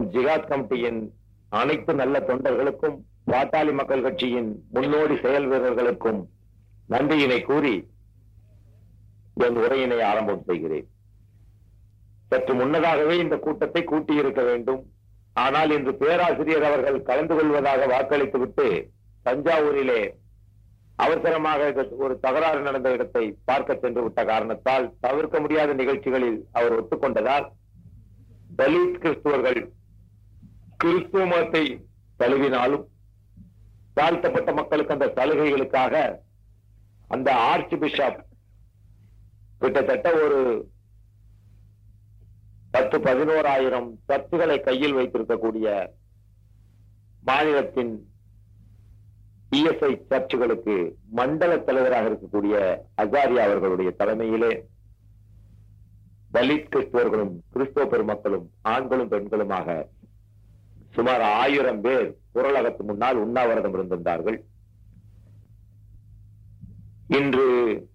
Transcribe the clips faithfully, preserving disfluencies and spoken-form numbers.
ஜிகாத் கமிட்டியின் அனைத்து நல்ல தொண்டர்களுக்கும் பாட்டாளி மக்கள் கட்சியின் முன்னோடி செயல் வீரர்களுக்கும் நன்றியினை கூறி என் உரையினை ஆரம்பம் செய்கிறேன். சற்று முன்னதாகவே இந்த கூட்டத்தை கூட்டியிருக்க வேண்டும். ஆனால் இன்று பேராசிரியர் அவர்கள் கலந்து கொள்வதாக வாக்களித்துவிட்டு தஞ்சாவூரிலே அவசரமாக ஒரு தகராறு நடந்த இடத்தை பார்க்க சென்று விட்ட காரணத்தால் தவிர்க்க முடியாத நிகழ்ச்சிகளில் அவர் ஒத்துக்கொண்டதால் தலித் கிறிஸ்துவர்கள் கிறிஸ்துவ மதத்தை தழுவினாலும் தாழ்த்தப்பட்ட மக்களுக்கு அந்த சலுகைகளுக்காக அந்த ஆர்ச் பிஷப் கிட்டத்தட்ட ஒரு பத்து பதினோராயிரம் சர்ச்சுகளை கையில் வைத்திருக்கக்கூடிய மாநிலத்தின் இஎஸ்ஐ சர்ச்சுகளுக்கு மண்டல தலைவராக இருக்கக்கூடிய அசாரியா அவர்களுடைய தலைமையிலே தலித் கிறிஸ்துவர்களும் கிறிஸ்தவ பெருமக்களும் ஆண்களும் பெண்களுமாக சுமார் ஆயிரம் பேர் குரலகத்து முன்னால் உண்ணாவிரதம் இருந்திருந்தார்கள். இன்று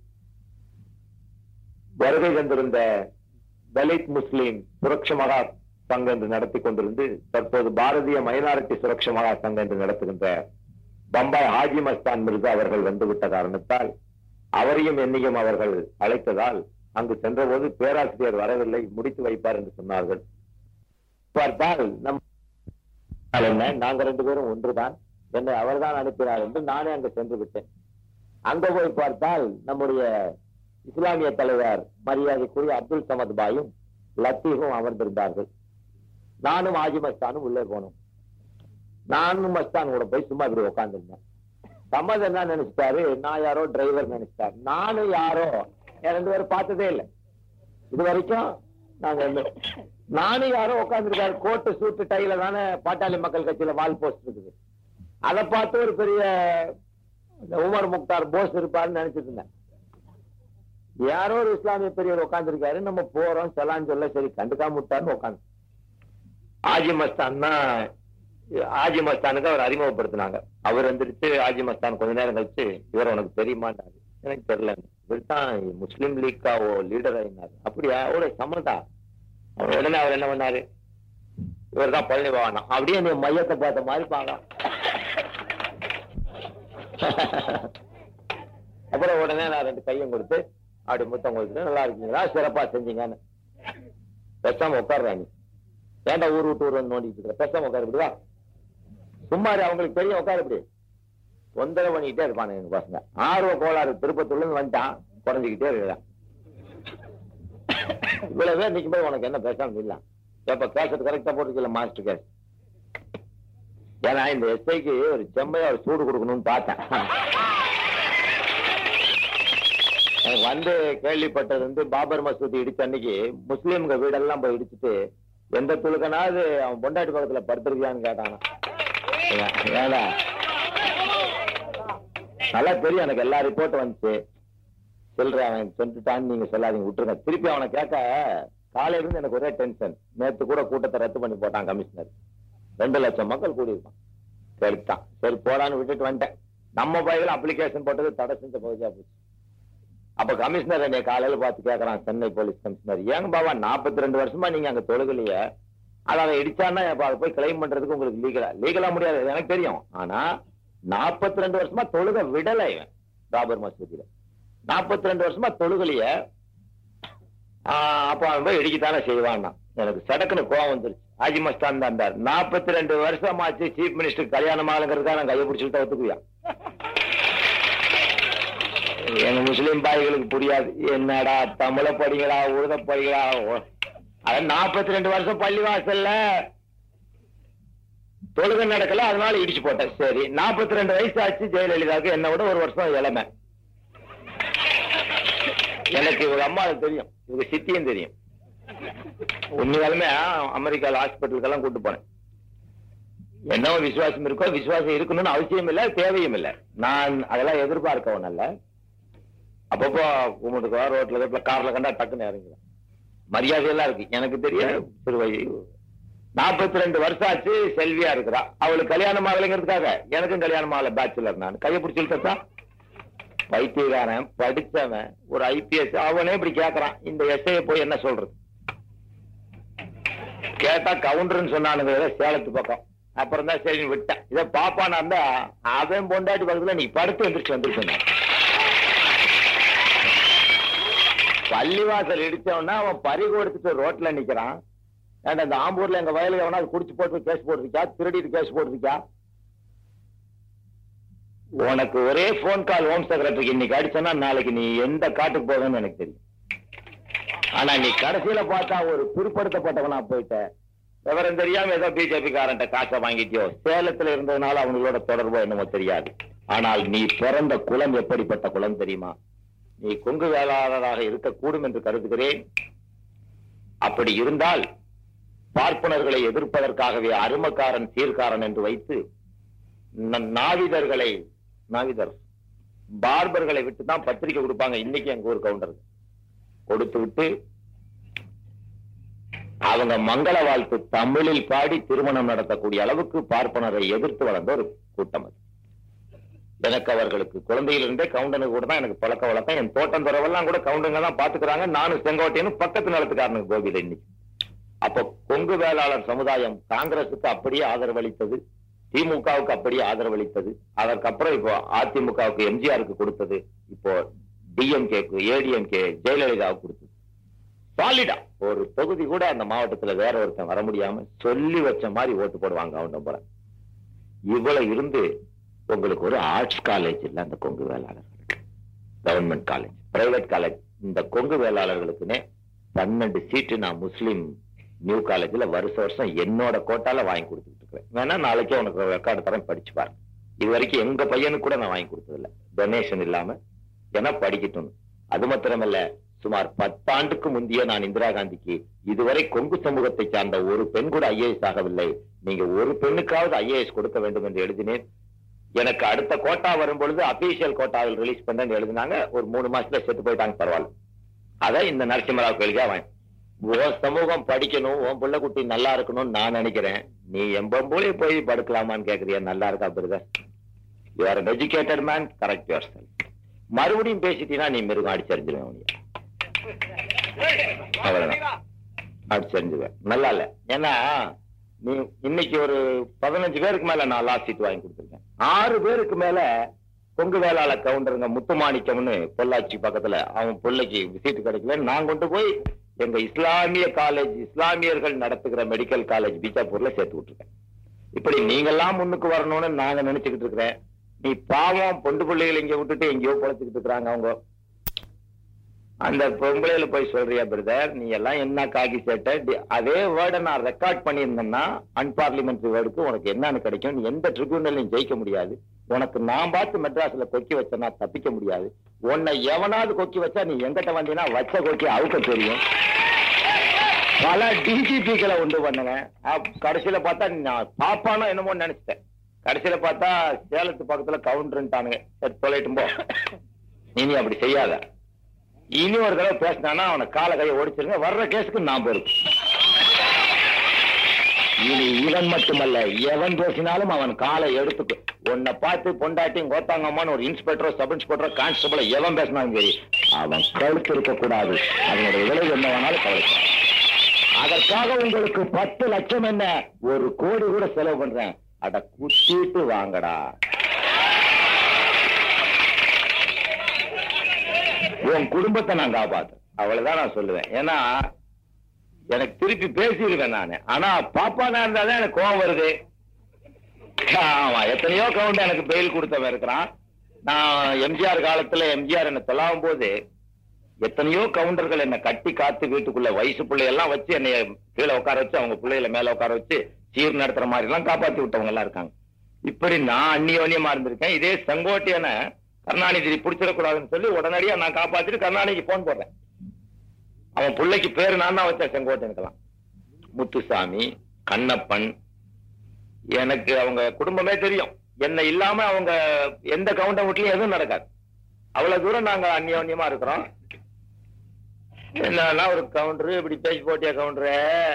வருகை தந்திருந்த தலித் முஸ்லிம் சுரக்ஷ மகா சங்கம் என்று நடத்தி கொண்டிருந்து தற்போது பாரதிய மைனாரிட்டி சுரக்ஷ மகா சங்கம் என்று நடத்துகின்ற பம்பாய் ஹாஜி மஸ்தான் மிர்சா அவர்கள் வந்துவிட்ட காரணத்தால் அவரையும் என்னையும் அவர்கள் அழைத்ததால் அங்கு சென்றபோது பேராசிரியர் வரவில்லை, முடித்து வைப்பார் என்று சொன்னார்கள். பார்த்தால் நம் என்ன நாங்க ரெண்டு பேரும் ஒன்றுதான், என்னை அவர்தான் அனுப்பினார் என்று நானே அங்கு சென்று விட்டேன். அங்க போய் பார்த்தால் நம்முடைய இஸ்லாமிய தலைவர் மரியாதைக்குரிய அப்துல் சமத் பாயும் லத்தீஃபும் அமர்ந்திருந்தார்கள். நானும் ஆஜி மஸ்தானும் உள்ளே போனோம். நானும் மஸ்தான் கூட போய் சும்மா இப்படி உட்காந்துருந்தேன். சமத் என்ன நினைச்சிட்டாரு, நான் யாரோ டிரைவர் நினைச்சிட்டாரு. நானும் யாரோ ரெண்டு பேரும் பார்த்ததே இல்லை இது வரைக்கும். நாங்க நானும் யாரோ உட்காந்துருக்காரு, கோட்டு சூட்டு டைல தானே பாட்டாளி மக்கள் கட்சியில வால் போஸ்ட் இருக்குது. அதை பார்த்து ஒரு பெரிய உமர் முக்தார் போஸ் இருப்பாருன்னு நினைச்சிட்டு இருந்தேன். யாரோ ஒரு இஸ்லாமிய பெரியவர் உட்காந்துருக்காரு, நம்ம போறோம் சலான் சொல்ல, சரி கண்டுக்காம விட்டாருன்னு உட்காந்து. ஆஜி மஸ்தான் தான் ஆஜி மஸ்தானுக்கு அவர் அறிமுகப்படுத்தினாங்க. அவர் வந்துருச்சு. ஆஜி மஸ்தான் கொஞ்ச நேரம் கழிச்சு, இவர் உனக்கு தெரியுமாட்டாரு. எனக்கு தெரியல, இவர் தான் முஸ்லீம் லீக்கா லீடர் ஆயினாரு. அப்படியா, அவரோட சம்மதா? அவர் உடனே அவர் என்ன பண்ணாரு, இவர் தான் பழனி பவானா. அப்படியே நீ மையத்தை பார்த்த மாதிரி பார்க்கலாம். அப்புறம் உடனே நான் ரெண்டு கையும் கொடுத்து அப்படி முத்தம் கொடுத்துட்டு, நல்லா இருக்கீங்களா, சிறப்பா செஞ்சீங்கன்னு. பெசாம உட்கார்றா, நீ ஏன்டா ஊர் விட்டு ஊர் வந்து நோண்டிட்டு இருக்க, பெசாம உட்காரு, இப்படிவா சும்மாரு, அவங்களுக்கு தெரியும் உட்காரு. இப்படி தொந்தரவு பண்ணிக்கிட்டே இருப்பானு எங்க பசங்க. ஆர்வ கோளாறு திருப்பத்தூர்ல இருந்து வந்துட்டான், குறைஞ்சிக்கிட்டே இருக்கான். இவ்வளவு பேர் நிக்கும் போது உனக்கு என்ன பேசாம இல்ல, எப்ப கேசட் கரெக்டா போட்டுக்கல மாஸ்டர் கேஸ். ஏன்னா இந்த எஸ்ஐக்கு ஒரு செம்மையா ஒரு சூடு கொடுக்கணும்னு பார்த்தேன். எனக்கு வந்து கேள்விப்பட்டது வந்து பாபர் மசூதி இடிச்ச அன்னைக்கு முஸ்லீம்க வீடெல்லாம் போய் இடிச்சுட்டு எந்த துளுக்கனாவது அவன் பொண்டாட்டி பக்கத்துல படுத்திருக்கியான்னு கேட்டானா. ஏடா நல்லா தெரியும் எனக்கு, எல்லா ரிப்போர்ட்டும் வந்துச்சு. சொல்றேன், அவன் சொல்லிட்டான்னு நீங்க சொல்லாதீங்க, விட்டுருங்க. திருப்பி அவனை கேட்க காலையில இருந்து எனக்கு ஒரே டென்ஷன். நேற்று கூட கூட்டத்தை ரத்து பண்ணி போட்டான் கமிஷனர். ரெண்டு லட்சம் மக்கள் கூடியிருக்கான். கேட்டான், சரி போடான்னு விட்டுட்டு வந்துட்டேன். நம்ம பையில அப்ளிகேஷன் போட்டது தடை செஞ்ச பகுதியா போச்சு. அப்ப கமிஷனர் என்னை காலையில பார்த்து கேட்கறான், சென்னை போலீஸ் கமிஷனர், ஏங்க பாபா நாற்பத்தி ரெண்டு வருஷமா நீங்க அங்க தொழுகலையே, அதை அவன் இடிச்சான்னா அதை போய் கிளைம் பண்றதுக்கு உங்களுக்கு லீகலா லீகலா முடியாது எனக்கு தெரியும். ஆனா நாற்பத்தி ரெண்டு வருஷமா தொழுக விடலை பாபர் மசூதியில. நாற்பத்தி ரெண்டு வருஷமா தொழுகலைய, அப்ப அவன் போய் இடிக்கத்தானே செய்வான்னா. எனக்கு சடக்குன்னு கோவம் வந்துருச்சு. ஆஜி மஸ்தான் தான் இருந்தார். நாற்பத்தி ரெண்டு வருஷமாச்சு சீஃப் மினிஸ்டர் கல்யாணம் ஆளுங்கிறதுக்காக நான் கையை பிடிச்சுக்கிட்ட ஒத்துக்குவியா? எங்க முஸ்லீம் பாய்களுக்கு புரியாது. என்னடா தமிழ படிகளா உருத படிகளா, அத நாற்பத்தி ரெண்டு வருஷம் பள்ளிவாசல்ல தொழுகை நடக்கல, அதனால இடிச்சு போட்டேன். சரி, நாற்பத்தி ரெண்டு வயசு ஆச்சு ஜெயலலிதாவுக்கு, என்னை விட ஒரு வருஷம் இளமை. எனக்கு இவங்க அம்மாவுக்கு தெரியும், இவங்க சித்தியும் தெரியும். உண்மையாலுமே அமெரிக்கால ஹாஸ்பிட்டலுக்கெல்லாம் கூட்டு போனேன். என்ன விசுவாசம் இருக்கோ, விசுவாசம் இருக்கணும்னு அவசியம் இல்லை, தேவையும் இல்லை. நான் அதெல்லாம் எதிர்பார்க்கவும் அல்ல. அப்பப்போ கும்பிட்டுக்கோ, ரோட்ல கார்ல கண்டா டக்குன்னு இறங்கிடும். மரியாதையெல்லாம் இருக்கு எனக்கு தெரியும். சிறுவை நாற்பத்தி ரெண்டு வருஷம் ஆச்சு, செல்வியா இருக்கிறா. அவளுக்கு கல்யாணம் ஆகலைங்கிறதுக்காக எனக்கும் கல்யாணம் ஆகல, பேச்சுலர். நான் கையை பிடிச்சிருக்கா, பைத்தியக்காரன் படிச்சவன் ஒரு ஐபிஎஸ் அவனே இப்படி கேட்கறான். இந்த எஸ்ஐ போய் என்ன சொல்றது? கேட்டா கவுண்டர்னு சொன்னானுங்க சேலத்து பக்கம். அப்புறம் தான் சரி விட்டேன். இதை பாப்பானா இருந்தா அவன் பொண்டாட்டி பக்கத்துல நீ படுத்து எந்திரிச்சு வந்துருச்சு. பள்ளிவாசல் இடிச்சவனா அவன் பறி கொடுத்துட்டு ரோட்ல நிக்கிறான். ஏன்டா இந்த ஆம்பூர்ல எங்க வயலுக்கு அவனா குடிச்சு போட்டு கேஸ் போட்டுருக்கா, திருடிட்டு கேஸ் போட்டுருக்கா? உனக்கு ஒரே போன் கால் ஹோம் செக்ரட்டரிக்கு இன்னைக்கு அடிச்சனா நாளைக்கு நீ எந்த காட்டுக்கு போவேன்னு எனக்கு தெரியும். ஆனா நீ கடைசியில பார்த்தா ஒரு பிற்படுத்தப்பட்டவனா போயிட்ட. விவரம் தெரியாம ஏதோ பிஜேபி காரன்ட்ட காசை வாங்கிட்டியோ, சேலத்துல இருந்ததுனால அவங்களோட தொடர்பு என்னமோ தெரியாது. ஆனால் நீ பிறந்த குலம் எப்படிப்பட்ட குலம் தெரியுமா? நீ கொங்கு வேளாளராக இருக்கக்கூடும் என்று கருதுகிறேன். அப்படி இருந்தால் பார்ப்பனர்களை எதிர்ப்பதற்காகவே அருமக்காரன் சீர்காரன் என்று வைத்து நாவிதர்களை நாவிதர் பார்பர்களை விட்டு தான் பத்திரிகை கொடுப்பாங்க. இன்னைக்கு எங்க ஊர் கவுண்டர் கொடுத்து விட்டு அவங்க மங்கள வாழ்த்து தமிழில் பாடி திருமணம் நடத்தக்கூடிய அளவுக்கு பார்ப்பனரை எதிர்த்து வளர்ந்த ஒரு கூட்டம் அது. எனக்கு அவர்களுக்கு குழந்தையிலிருந்தே கவுண்டனுக்கு கூட தான் எனக்கு பழக்க வழக்கம். என் தோட்டம் துறவெல்லாம் கூட கவுண்டங்க தான் பாத்துக்கிறாங்க. நானும் செங்கோட்டையனும் பக்கத்து நிலத்துக்காரனுக்கு கோபில இன்னைக்கு. அப்போ கொங்கு வேளாளர் சமுதாயம் காங்கிரசுக்கு அப்படியே ஆதரவளித்தது, திமுகவுக்கு அப்படியே ஆதரவளித்தது. அதற்கப்புறம் இப்போ அதிமுகவுக்கு எம்ஜிஆருக்கு கொடுத்தது, இப்போ டிஎம்கேக்கு ஏடிஎம்கே ஜெயலலிதாவுக்கு கொடுத்தது. சாலிடா ஒரு தொகுதி கூட அந்த மாவட்டத்துல வேற ஒருத்தன் வர முடியாம சொல்லி வச்ச மாதிரி ஓட்டு போடுவாங்க அவன் போல. இவ்வளவு இருந்து உங்களுக்கு ஒரு ஆர்ட்ஸ் காலேஜ் இல்ல அந்த கொங்கு வேளாளர்களுக்கு, கவர்மெண்ட் காலேஜ், பிரைவேட் காலேஜ். இந்த கொங்கு வேளாளர்களுக்குன்னே பன்னெண்டு சீட்டு நான் முஸ்லீம் நியூ காலேஜ்ல வருஷ வருஷம் என்னோட கோட்டால வாங்கி கொடுத்துட்டு இருக்கிறேன். வேணா நாளைக்கே உனக்கு ரெக்கார்டு தரேன், படிச்சு பாருங்க. இது வரைக்கும் எங்க பையனுக்கு கூட நான் வாங்கி கொடுத்தது இல்லை, டொனேஷன் இல்லாம. ஏன்னா படிக்கட்டும். அது மாத்திரமல்ல, சுமார் பத்தாண்டுக்கு முந்தைய நான் இந்திரா காந்திக்கு இதுவரை கொங்கு சமூகத்தை சார்ந்த ஒரு பெண் கூட ஐஏஎஸ் ஆகவில்லை, நீங்க ஒரு பெண்ணுக்காவது ஐஏஎஸ் கொடுக்க வேண்டும் என்று எழுதினேன். எனக்கு அடுத்த கோட்டா வரும் பொழுது அபிஷியல் கோட்டாவில் ரிலீஸ் பண்றேன்னு எழுதினாங்க. ஒரு மூணு மாசத்துல செத்து போயிட்டாங்க, பரவாயில்ல. அதை இந்த நரசிம்மராவுக்கு எழுதியா வாங்க. உன் சமூகம் படிக்கணும், உன் பிள்ளை குட்டி நல்லா இருக்கணும்னு நான் நினைக்கிறேன். நீ எம்பம்போலே போய் படுக்கலாமான்னு கேக்குறியா? நல்லா இருக்கா brother? You are an educated man, correct yourself. மறுபடியும் பேசிட்டீங்கன்னா நீ மிருகம் அடிச்சரிஞ்சிருவேன். உனிய அவ்வளவுதான், அடிச்சரிஞ்சுவேன். நல்லா இல்ல. ஏன்னா நீ இன்னைக்கு ஒரு பதினஞ்சு பேருக்கு மேல நான் லாஸ்ட் சீட் வாங்கி கொடுத்துருக்கேன். ஆறு பேருக்கு மேல கொங்கு வேளாள கவுண்டருங்க முத்துமாணிக்கம்னு பொள்ளாச்சி பக்கத்துல அவன் பிள்ளைக்கு சீட்டு கிடைக்கல. நான் கொண்டு போய் எங்க இஸ்லாமிய காலேஜ், இஸ்லாமியர்கள் நடத்துகிற மெடிக்கல் காலேஜ் பீச்சாப்பூர்ல சேர்த்து விட்டுருக்கேன். இப்படி நீங்கெல்லாம் முன்னுக்கு வரணும்னு நாங்க நினைச்சுக்கிட்டு இருக்கிறேன். நீ பாவம் பொண்டு பிள்ளைகள் இங்க விட்டுட்டு எங்கேயோ பொழைச்சுக்கிட்டு இருக்கிறாங்க. அவங்க அந்த பொம்பளையில போய் சொல்றியா பிரதர், நீ எல்லாம் என்ன காக்கி சேட்ட? அதே வேர்டை நான் ரெக்கார்ட் பண்ணியிருந்தேன்னா அன்பார்லிமெண்ட்ரி வேர்டுக்கு உனக்கு என்னன்னு கிடைக்கும். நீ எந்த ட்ரிபியூனலையும் ஜெயிக்க முடியாது. உனக்கு நான் பார்த்து மெட்ராஸ்ல கொக்கி வச்சனா தப்பிக்க முடியாது. உன்னை எவனாவது கொக்கி வச்சா நீ எங்கிட்ட வந்தீங்கன்னா வச்ச கொக்கி அவுக்க தெரியும். பல டிஜிபிக்களை உண்டு பண்ணுங்க. கடைசியில பார்த்தா நான் பாப்பானோ என்னமோ நினைச்சிட்டேன். கடைசியில பார்த்தா சேலத்து பக்கத்துல கவுண்டர்ன்ட்டானுங்க. சொல்லிட்டு போ, இனி அப்படி செய்யாத. இனி ஒரு தடவை பேசினானா அவனை கால கையை ஓடிச்சிருங்க. வர்ற கேஸுக்கு நான் பொறுப்பு. இனி இவன் மட்டுமல்ல, எவன் பேசினாலும் அவன் காலை எடுத்துக்கு. உன்னை பார்த்து பொண்டாட்டி கோத்தாங்கம்மான்னு ஒரு இன்ஸ்பெக்டரோ சப் இன்ஸ்பெக்டரோ கான்ஸ்டபிளோ எவன் பேசினாலும் சரி, அவன் கழுத்து இருக்கக்கூடாது. அதனுடைய விளைவு என்ன வேணாலும் கவலைப்பா. அதற்காக உங்களுக்கு பத்து லட்சம் என்ன ஒரு கோடி கூட செலவு பண்றேன். அட குத்திட்டு வாங்கடா. உன் குடும்பத்தை நான் காப்பாத்துறேன், அவ்வளவுதான் நான் சொல்லுவேன். ஏன்னா எனக்கு திருப்பி பேசியிருக்கேன் நானு. ஆனா பாப்பானா இருந்தாதான் எனக்கு கோவம் வருது. ஆமா, எத்தனையோ கவுண்ட் எனக்கு பெயில் கொடுத்தவன் இருக்கிறான். நான் எம்ஜிஆர் காலத்துல எம்ஜிஆர் என்ன தொலாவும் போது எத்தனையோ கவுண்டர்கள் என்ன கட்டி காத்து வீட்டுக்குள்ள வயசு பிள்ளையெல்லாம் வச்சு என்னைய கீழே உட்கார வச்சு அவங்க பிள்ளைகளை மேல உட்கார வச்சு சீர் நடத்துற மாதிரி எல்லாம் காப்பாத்தி விட்டவங்க எல்லாம் இருக்காங்க. இப்படி நான் அந்நியோன்யமா இருந்திருக்கேன். இதே செங்கோட்டையன கருணாநிதி பிடிச்சிடக்கூடாதுன்னு சொல்லி உடனடியா நான் காப்பாத்திட்டு கருணாநிதிக்கு போன் போடுறேன். அவன் பிள்ளைக்கு பேரு நான் தான் வச்சேன் செங்கோட்டையனுக்கெல்லாம். முத்துசாமி, கண்ணப்பன், எனக்கு அவங்க குடும்பமே தெரியும். என்ன இல்லாம அவங்க எந்த கவுண்ட வீட்லயும் எதுவும் நடக்காது. அவ்வளவு தூரம் நாங்க அந்நியோன்யமா இருக்கிறோம். என்ன ஒரு கவுண்டரு இப்படி பேசி போட்டியா கவுண்டரு?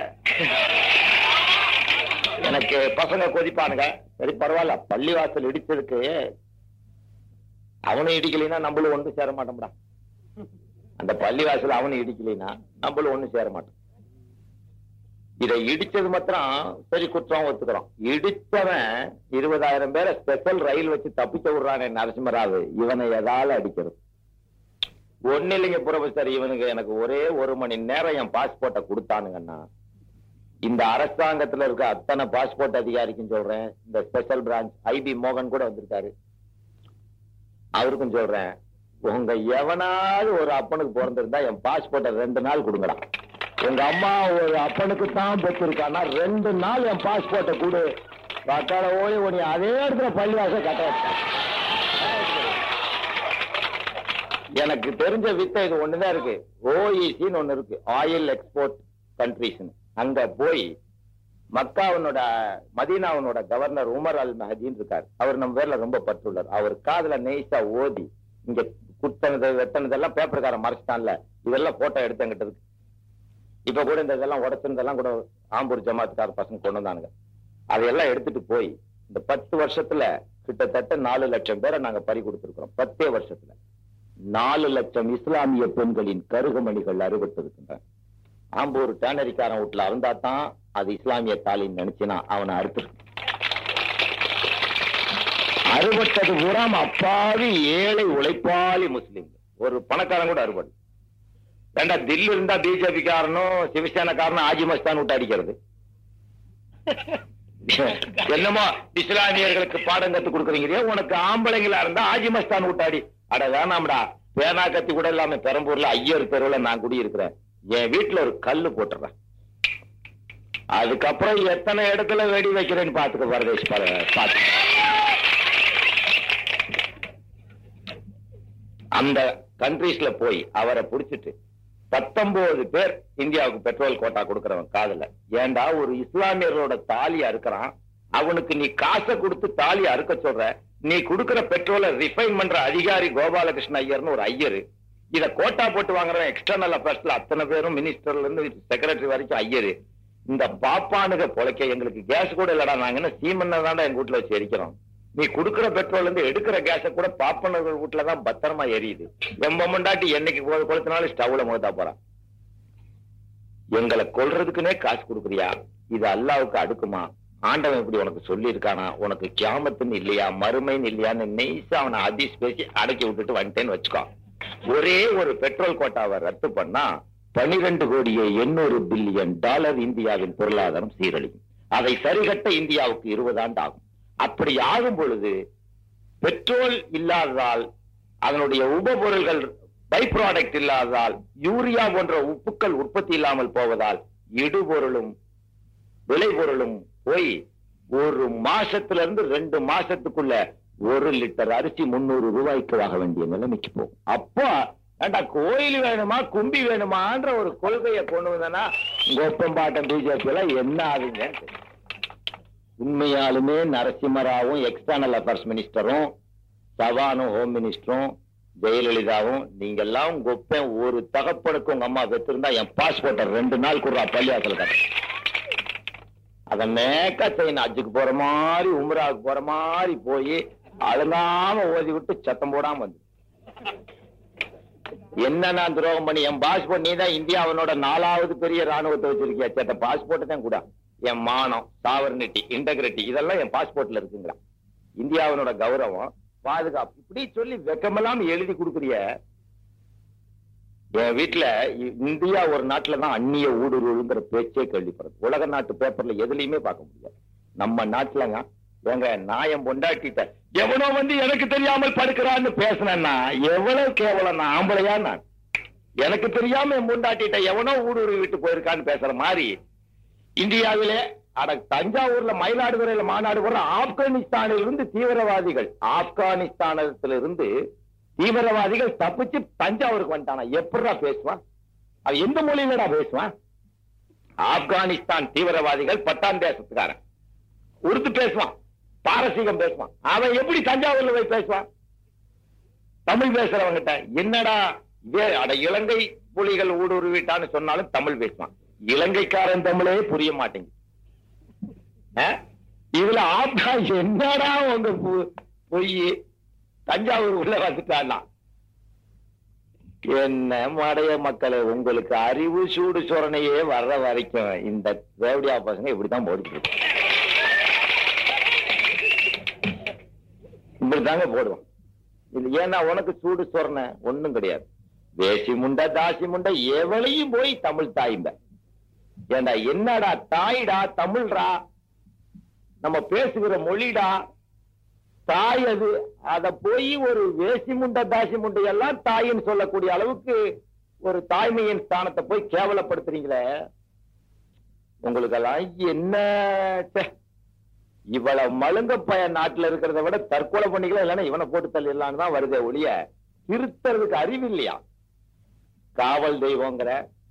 எனக்கு பசங்க கொதிப்பானுங்க. சரி பரவாயில்ல, பள்ளிவாசல் இடிச்சதுக்கு அவனும் இடிக்கலைன்னா நம்மளும் ஒன்று சேர மாட்டோம்டா. அந்த பள்ளிவாசல் அவனும் இடிக்கலைன்னா நம்மளும் ஒண்ணு சேர மாட்டோம். இதை இடிச்சது மாத்திரம் சரி குற்றம் ஒத்துக்கிறோம். இடிச்சவன் இருபதாயிரம் பேரை ஸ்பெஷல் ரயில் வச்சு தப்பிச்ச விடுறானே நரசிம்மராவ், இவனை எதால அடிக்கிறது? ஒன்னு இல்லைங்க புரொஃபசர், இவனுக்கு எனக்கு ஒரே ஒரு மணி நேரம் என் பாஸ்போர்ட்டை கொடுத்தானுங்கன்னா, இந்த அரசாங்கத்துல இருக்க அத்தனை பாஸ்போர்ட் அதிகாரிக்கும் சொல்றேன், இந்த ஸ்பெஷல் பிரான்ச் ஐபி மோகன் கூட வந்திருக்காரு, அவருக்கும் சொல்றேன், உங்க எவனாவது ஒரு அப்பனுக்கு பிறந்திருந்தா என் பாஸ்போர்ட்டை ரெண்டு நாள் கொடுங்கடா. உங்க அம்மா ஒரு அப்பனுக்கு தான் பெற்றிருக்கான்னா ரெண்டு நாள் என் பாஸ்போர்ட்டை கொடு. கட்டாட ஓடி ஓடி அதே இடத்துல பள்ளிவாசல் கட்ட வச்சேன். எனக்கு தெரிஞ்ச வித்தை இது ஒண்ணுதான் இருக்கு. ஓஇசின்னு ஒண்ணு இருக்கு, ஆயில் எக்ஸ்போர்ட் கண்ட்ரிஸ். அங்க போய் மக்காவனோட மதீனாவனோட கவர்னர் உமர் அல் மஹதின்னு இருக்காரு. அவர் நம்ம பேர்ல ரொம்ப பற்றுள்ளார். அவர் காதுல நெய்ஸா ஓதி இங்க குத்தனது வெத்தனதெல்லாம் பேப்பருக்காரன் மறைச்சிட்டான்ல, இதெல்லாம் போட்டோ எடுத்து எங்கிட்ட இருக்கு. இப்ப கூட இந்த இதெல்லாம் உடச்சிருந்தெல்லாம் கூட ஆம்பூர் ஜமாத்துக்கார பசங்க கொண்டு வந்தானுங்க. அதையெல்லாம் எடுத்துட்டு போய் இந்த பத்து வருஷத்துல கிட்டத்தட்ட நாலு லட்சம் பேரை நாங்க பறி கொடுத்திருக்கிறோம். பத்தே வருஷத்துல நாலு லட்சம் இஸ்லாமிய பெண்களின் கருகமணிகள் அறுபட்டு இருக்கின்றன. ஆம்பூர் டேனரிக்காரன் வீட்டுல இருந்தா தான் அது இஸ்லாமிய தாலின்னு நினைச்சுனா அவனை அறுத்துருக்கு. அறுபட்டது பூராம் அப்பாவி ஏழை உழைப்பாளி முஸ்லிம். ஒரு பணக்காரன் கூட அறுபடு வேண்டா. தில்லி இருந்தா பிஜேபி காரனும் சிவசேனா காரனும் ஆஜி மஸ்தான் விட்டு அடிக்கிறது. என்னமோ இஸ்லாமியர்களுக்கு பாடம் கத்து கொடுக்குறீங்க, உனக்கு ஆம்பளைங்களா இருந்தா ஆஜி மஸ்தான் விட்டாடி. அட வேணாம்டா, பேனா கத்தி கூட இல்லாம பெரம்பூர்ல ஐயர் தெருவுல நான் குடி இருக்கிறேன், என் வீட்டுல ஒரு கல்லு போட்டுறேன், அதுக்கப்புறம் எத்தனை இடத்துல வெடி வைக்கிறேன்னு பாத்துக்க பரதேஷ் பாத்து. அந்த கண்ட்ரீஸ்ல போய் அவரை புடிச்சிட்டு பத்தொன்பது பேர் இந்தியாவுக்கு பெட்ரோல் கோட்டா கொடுக்கறவன் காதுல, ஏண்டா ஒரு இஸ்லாமியர்களோட தாலி அறுக்கிறான், அவனுக்கு நீ காசை கொடுத்து தாலி அறுக்க சொல்ற, நீ கொடுக்கிற பெட்ரோலை ரிஃபைன் பண்ற அதிகாரி கோபாலகிருஷ்ண ஐயர்னு ஒரு ஐயரு, இத கோட்டா போட்டு வாங்குறவன் எக்ஸ்டர்னல் அஃபேர்ஸ்ல அத்தனை பேரும் மினிஸ்டர்ல இருந்து செக்ரட்டரி வரைக்கும் ஐயரு. இந்த பாப்பானுக பொழைக்க எங்களுக்கு கேஸ் கூட இல்லடா, நாங்க என்ன சீமண்ண தாண்டா எங்க வீட்டுல வச்சு எரிக்கிறோம், நீ கொடுக்கிற பெட்ரோல் இருந்து எடுக்கிற கேஸ கூட பாப்பனர்கள் வீட்டுலதான் பத்திரமா எரியுது, எம்ப முண்டாட்டி என்னைக்கு கொளுத்தினாலும் ஸ்டவ்ல முகத்தா போறான். எங்களை கொல்றதுக்குன்னே காசு கொடுக்குறியா? இது அல்லாவுக்கு அடுக்குமா? ஆண்டவன் இப்படி உனக்கு சொல்லி இருக்கானா? உனக்கு கியாமத்துன்னு இல்லையா, மறுமைன்னு இல்லையான்னு நெய்ஸா அவனை அதிஸ் பேசி அடக்கி விட்டுட்டு வந்துட்டேன்னு வச்சுக்கோ. ஒரே ஒரு பெட்ரோல் கோட்டாவை ரத்து பண்ணா பனிரெண்டு கோடியே எண்ணூறு பில்லியன் டாலர் இந்தியாவின் பொருளாதாரம் சீரழியும். அதை சரிகட்ட இந்தியாவுக்கு இருபது ஆண்டு ஆகும். அப்படி ஆகும் பொழுது பெட்ரோல் இல்லாததால், அதனுடைய உபபொருள்கள் பை ப்ராடக்ட் இல்லாததால், யூரியா போன்ற உப்புக்கள் உற்பத்தி இல்லாமல் போவதால் இடுபொருளும் விளைபொருளும் போய் ஒரு மாசத்துல இருந்து ரெண்டு மாசத்துக்குள்ள ஒரு லிட்டர் அரிசி முன்னூறு ரூபாய்க்கு வாங்க வேண்டிய நிலைமைக்கு போகும். அப்போ ஏண்டா கோயில் வேணுமா கும்பி வேணுமான்ற ஒரு கொள்கையை கொண்டு வந்தனா கோப்பம்பாட்டம் பிஜேபி எல்லாம் என்ன ஆகுங்க? உண்மையாலுமே நரசிம்மராவும் எக்ஸ்டர்னல் அஃபேர்ஸ் மினிஸ்டரும் சவானும் ஹோம் மினிஸ்டரும் ஜெயலலிதாவும் நீங்க எல்லாம் கொப்பேன் ஒரு தகப்பனுக்கு உங்க அம்மா பெற்றிருந்தா என் பாஸ்போர்ட்டை ரெண்டு நாள் கொடுறா பள்ளியாசல் கட்ட. அத மேக்கா செய்யணும். அஜுக்கு போற மாதிரி உம்ராவுக்கு போற மாதிரி போய் அழுங்காம ஓதி விட்டு சத்தம் போடாம வந்து என்ன நான் துரோகம் பண்ணி என் பாஸ்போர்ட், நீ தான் இந்தியாவனோட நாலாவது பெரிய ராணுவத்தை வச்சிருக்கியா, சேட்ட பாஸ்போர்ட் தான் கூட. என் மானம், சாவர்னிட்டி, இன்டெகிரிட்டி இதெல்லாம் என் பாஸ்போர்ட்ல இருக்குங்களா. இந்தியாவனோட கௌரவம், பாதுகாப்பு இப்படி சொல்லி வெக்கமெல்லாம் எழுதி கொடுக்குறிய. என் வீட்டுல இந்தியா ஒரு நாட்டுல தான் அந்நிய ஊடுருவுங்கிற பேச்சே கேள்விப்படுறது. உலக நாட்டு பேப்பர்ல எதுலையுமே பார்க்க முடியாது. நம்ம நாட்டுலங்க எங்க நாயம் பொண்டாட்டிட்ட எவனோ வந்து எனக்கு தெரியாமல் படுக்கிறான்னு பேசினா எவ்வளவு கேவலம். நான் ஆம்பளையா? நான் எனக்கு தெரியாம என் பொண்டாட்டிட்ட எவனோ ஊடுருவி விட்டு போயிருக்கான்னு பேசுற மாதிரி இந்தியாவிலே அட தஞ்சாவூர்ல மயிலாடுதுறையில மாநாடு போற ஆப்கானிஸ்தானில் இருந்து தீவிரவாதிகள் ஆப்கானிஸ்தானத்திலிருந்து தீவிரவாதிகள் தப்பிச்சு தஞ்சாவூருக்கு வந்துட்டானா எப்படா பேசுவான்? அவன் எந்த மொழியிலடா பேசுவான்? ஆப்கானிஸ்தான் தீவிரவாதிகள் பட்டான் தேசத்துக்காரன் உருது பேசுவான், பாரசீகம் பேசுவான். அவன் எப்படி தஞ்சாவூர்ல போய் பேசுவான்? தமிழ் பேசுறவங்கிட்ட என்னடா அட இலங்கை புலிகள் ஊடுருவிட்டான்னு சொன்னாலும் தமிழ் பேசுவான். இலங்கைக்காரன் தமிழே புரிய மாட்டேங்குது. இதுல ஆப்கா என்னடா உங்க பொய் தஞ்சாவூர் உள்ள வந்துட்டான். என்ன மடைய மக்களே, உங்களுக்கு அறிவு சூடு சொரணையே வர்ற வரைக்கும் இந்த தேவடியா பசங்க இப்படித்தான் போட்டு இப்படித்தாங்க போடுவோம். இது ஏன்னா உனக்கு சூடு சொரணை ஒண்ணும் கிடையாது. வேசி முண்டை தாசி முண்டை எவளையும் போய் தமிழ் தாய்ம்ப. ஏண்டா என்னடா தாய்டா, தமிழ்டா, நம்ம பேசுகிற மொழிடா தாய். அது அத போய் ஒரு வேசி முண்டை தாசி முண்டை எல்லாம் தாயின்னு சொல்லக்கூடிய அளவுக்கு ஒரு தாய்மையின் ஸ்தானத்தை போய் கேவலப்படுத்துறீங்களே, உங்களுக்கெல்லாம் என்ன? இவ்வளவு மழுங்க பய நாட்டுல இருக்கிறத விட தற்கொலை பண்ணிக்கலாம், இல்லைன்னா இவனை போட்டு தள்ளிடலான்னு தான் வருதே ஒழிய திருத்துறதுக்கு அறிவு இல்லையா? காவல் தெய்வங்கிற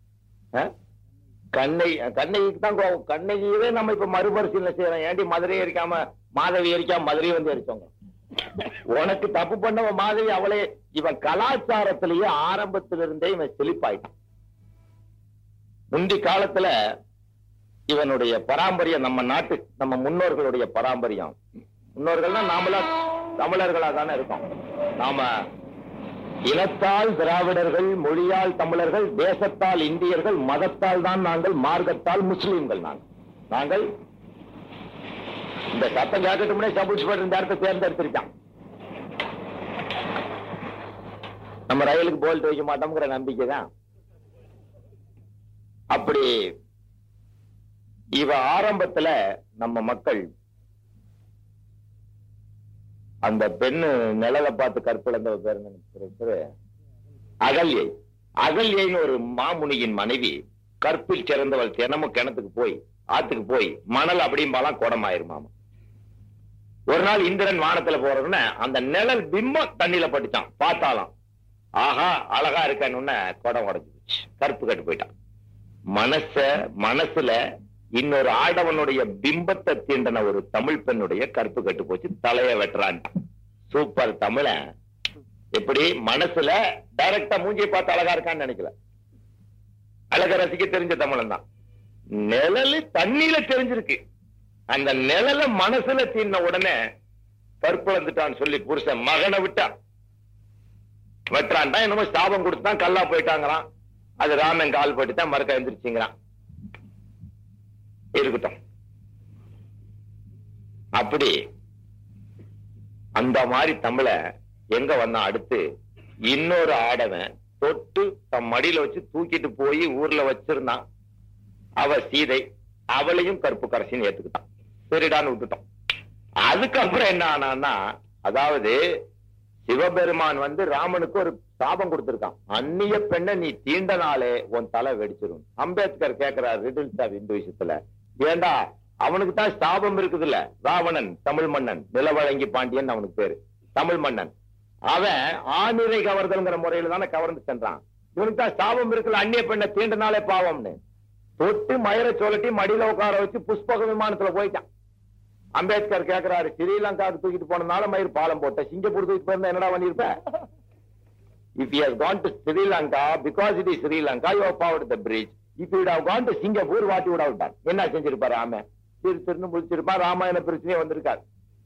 கண்ணை கண்ணகிக்கு தான் கோவம். கண்ணகியவே நம்ம இப்ப மறுபரிசீலனை செய்யறோம். ஏண்டி மதுரையை எரிக்காம மாதவி எரிக்காம மதுரையை வந்து எரிச்சோங்க. உனக்கு தப்பு பண்ணவ மாதவி அவளே. இவன் கலாச்சாரத்திலேயே ஆரம்பத்திலிருந்தே இவன் செழிப்பாயிட்டான். முந்தி காலத்துல இவனுடைய பராம்பரியம், நம்ம நாட்டு நம்ம முன்னோர்களுடைய பராம்பரியம். முன்னோர்கள்னா நாமளா தமிழர்களா தானே இருக்கோம். நாம இனத்தால் திராவிடர்கள், மொழியால் தமிழர்கள், தேசத்தால் இந்தியர்கள், மதத்தால் தான் நாங்கள், மார்க்கத்தால் முஸ்லீம்கள். நாங்கள் நாங்கள் இந்த சட்டம் கேட்கட்டு முன்னே சபுல் இந்த இடத்தை தேர்ந்தெடுத்திருக்கான். நம்ம ரயிலுக்கு போல்ட் வைக்க மாட்டோம்ங்கிற நம்பிக்கை தான். அப்படி இவ ஆரம்பத்துல நம்ம மக்கள் அந்த பெண்ணு நிழலை பார்த்து கற்பிழந்த பேரு அகல்யை. அகல்யைன்னு ஒரு மாமுனியின் மனைவி, கற்பில் சிறந்தவள். தினமும் கிணத்துக்கு போய் ஆத்துக்கு போய் மணல் அப்படிம்பாலாம் குடமாயிருமாமா. ஒரு நாள் இந்திரன் வானத்துல போறதுன்னு அந்த நிழல் பிம்பம் தண்ணியில பட்டுச்சான். பார்த்தாலாம், ஆஹா அழகா இருக்கன்னு குடம் உடஞ்சு போச்சு, கருப்பு கட்டு போயிட்டான். மனச மனசுல இன்னொரு ஆடவனுடைய பிம்பத்தை தீண்டன ஒரு தமிழ் பெண்ணுடைய கருப்பு கட்டு போச்சு, தலைய வெட்டுறான். சூப்பர் தமிழ. எப்படி மனசுல டைரக்டா மூஞ்சியை பார்த்து அழகா இருக்கான்னு நினைக்கல, அழக ரசிக்க தெரிஞ்ச தமிழன் தான். நிழலு தண்ணியில தெரிஞ்சிருக்கு. அந்த நிழல மனசுல தீண்ட உடனே கற்பழந்துட்டான்னு சொல்லி புருஷன் மகனை விட்டா வெட்டுறான்டா. என்னமோ சாபம் கொடுத்துதான் கல்லா போயிட்டாங்களாம். அது ராமன் கால் போட்டு தான் மறுக்க எந்திரிச்சுங்கிறான். இருக்கட்டும். அப்படி அந்த மாதிரி தமிழ எங்க வந்தா அடுத்து இன்னொரு ஆடவன் தொட்டு தம் மடியில வச்சு தூக்கிட்டு போய் ஊர்ல வச்சிருந்தான். அவ சீதை, அவளையும் கருப்பு கரசின்னு ஏத்துக்கிட்டான். சரிடான்னு விட்டுட்டோம். அதுக்கப்புறம் என்ன ஆனான்னா, அதாவது சிவபெருமான் வந்து ராமனுக்கு ஒரு சாபம் கொடுத்திருக்கான். அந்நிய பெண்ணை நீ தீண்டனாலே உன் தலை வெடிச்சிரும். அம்பேத்கர் கேட்கிறார் ரிடில்ஸ் ஆஃப் இந்துவிசத்துல, ஏண்டா அவனுக்கு தான் சாபம் இருக்குது இல்ல. ராவணன் தமிழ் மன்னன், நிலவழங்கி பாண்டியன் அவனுக்கு பேரு, தமிழ் மன்னன். அவன் ஆணிரை கவர்தல்ங்கிற முறையில தானே கவர்ந்து சென்றான். இவனுக்கு தான் சாபம் இருக்குல்ல, அந்நிய பெண்ணை தீண்டனாலே பாவம்னு. தொட்டு மயிரை சொல்லட்டி மடியில உட்கார வச்சு புஷ்பக விமானத்துல போயிட்டான். அம்பேத்கர் கேட்கிறாரு, ஸ்ரீலங்காவுக்கு தூக்கிட்டு போனதுனால மயிர் பாலம் போட்ட, சிங்கப்பூர் தூக்கிட்டு போயிருந்தா என்னடா பண்ணிருப்ப? If he has gone to Sri Lanka because it is Sri Lanka, you have powered the bridge. If you would have gone to Singapore, what you would have done? என்ன செஞ்சிருப்பாரு? ராம திரு திருன்னு முடிச்சிருப்பார். ராமாயண பிரச்சனையே வந்திருக்காரு.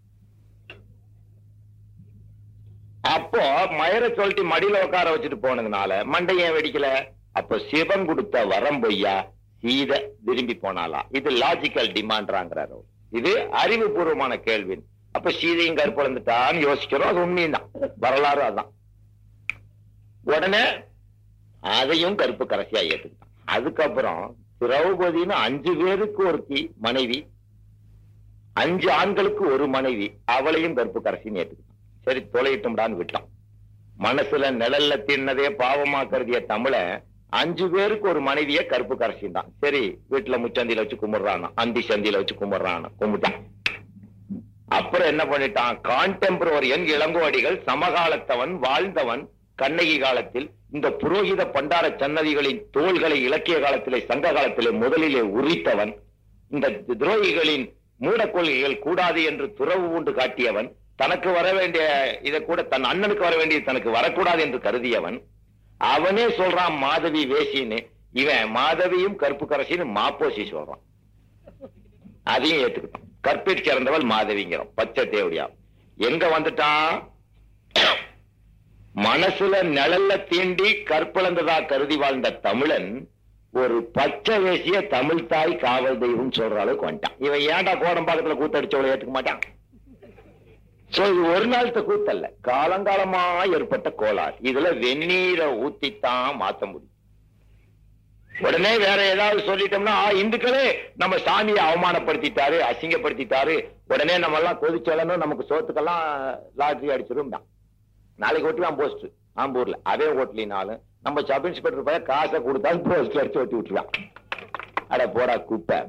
அப்போ மயிரை சொல்லிட்டு மடியில உட்கார வச்சுட்டு போனதுனால மண்டையன் வெடிக்கல. அப்போ சிவன் கொடுத்த வரம் பொய்யா, சீதை விரும்பி போனாலா? இது லாஜிக்கல் டிமாண்ட்றாங்கிறாரு. இது அறிவுபூர்வமான கேள்வி. அப்ப சீதையும் கற்பழந்துட்டான்னு யோசிக்கிறோம். அது உண்மையும் தான், வரலாறு அதான். உடனே அதையும் கருப்பு கரசியா ஏத்துக்கிட்டான். அதுக்கப்புறம் திரௌபதினு அஞ்சு பேருக்கு ஒருத்தி மனைவி, அஞ்சு ஆண்களுக்கு ஒரு மனைவி, அவளையும் கருப்பு கரசின்னு ஏத்துக்கிட்டான். சரி தொலையிட்டும்டான்னு விட்டான். மனசுல நிழல்ல தின்னதே பாவமா கருதிய தமிழ அஞ்சு பேருக்கு ஒரு மனைவிய கருப்பு கரசின் தான். சரி வீட்டுல முச்சந்தியில வச்சு கும்பிடுறான், அந்தி சந்தியில வச்சு கும்பிடுறான், கும்பிட்டான். அப்புறம் என்ன பண்ணிட்டான்? கான்டெம்பரரியன் இளங்கோவடிகள் சமகாலத்தவன் வாழ்ந்தவன் கண்ணகி காலத்தில் இந்த புரோகித பண்டார சன்னதிகளின் தோள்களை இலக்கிய காலத்திலே சங்க காலத்திலே முதலிலே உரித்தவன், இந்த துரோகிகளின் மூட கொள்கைகள் கூடாது என்று துறவு உண்டு காட்டியவன், தனக்கு வர வேண்டிய இதை கூட தன் அண்ணனுக்கு வர வேண்டியது தனக்கு வரக்கூடாது என்று கருதியவன். அவனே சொல்றான் மாதவி வேசின்னு. இவன் மாதவியும் கருப்பு கரசின்னு மாப்போசி சொல்றான். அதையும் ஏத்துக்கிட்டான். கற்பிற் சிறந்தவள் மாதவிங்கிறோம். பச்சை தேவடியா எங்க வந்துட்டான்? மனசுல நிழல்ல தீண்டி கற்பிழந்ததா கருதி வாழ்ந்த தமிழன் ஒரு பச்சை வேசிய தமிழ் தாய் காவல் தெய்வம் சொல்ற அளவுக்கு வந்துட்டான். இவன் ஏன்டா கோடம்பாக்கத்துல கூத்தடிச்சவளை ஏற்றுக்க மாட்டான். சோ இது ஒரு நாளத்த கூத்தல்ல, காலங்காலமா ஏற்பட்ட கோளாறு. இதுல வெந்நீரை ஊத்தித்தான் மாத்த முடியும். உடனே வேற ஏதாவது சொல்லிட்டோம்னா இந்துக்களே நம்ம சாமியை அவமானப்படுத்திட்டாரு, அசிங்கப்படுத்திட்டாரு, உடனே நம்ம எல்லாம் கொதிச்சலனும் நமக்கு சோத்துக்கெல்லாம் லாட்ரி அடிச்சிடும் தான். நாளைக்கு ஓட்டுவான் போஸ்ட் ஆம்பூர்ல, அதே ஓட்டலினாலும் நம்ம சப் இன்ஸ்பெக்டர் போய் காசை கொடுத்தாலும் போஸ்ட் அடிச்சு ஓட்டி விட்டுருவான். அட போடா குப்பை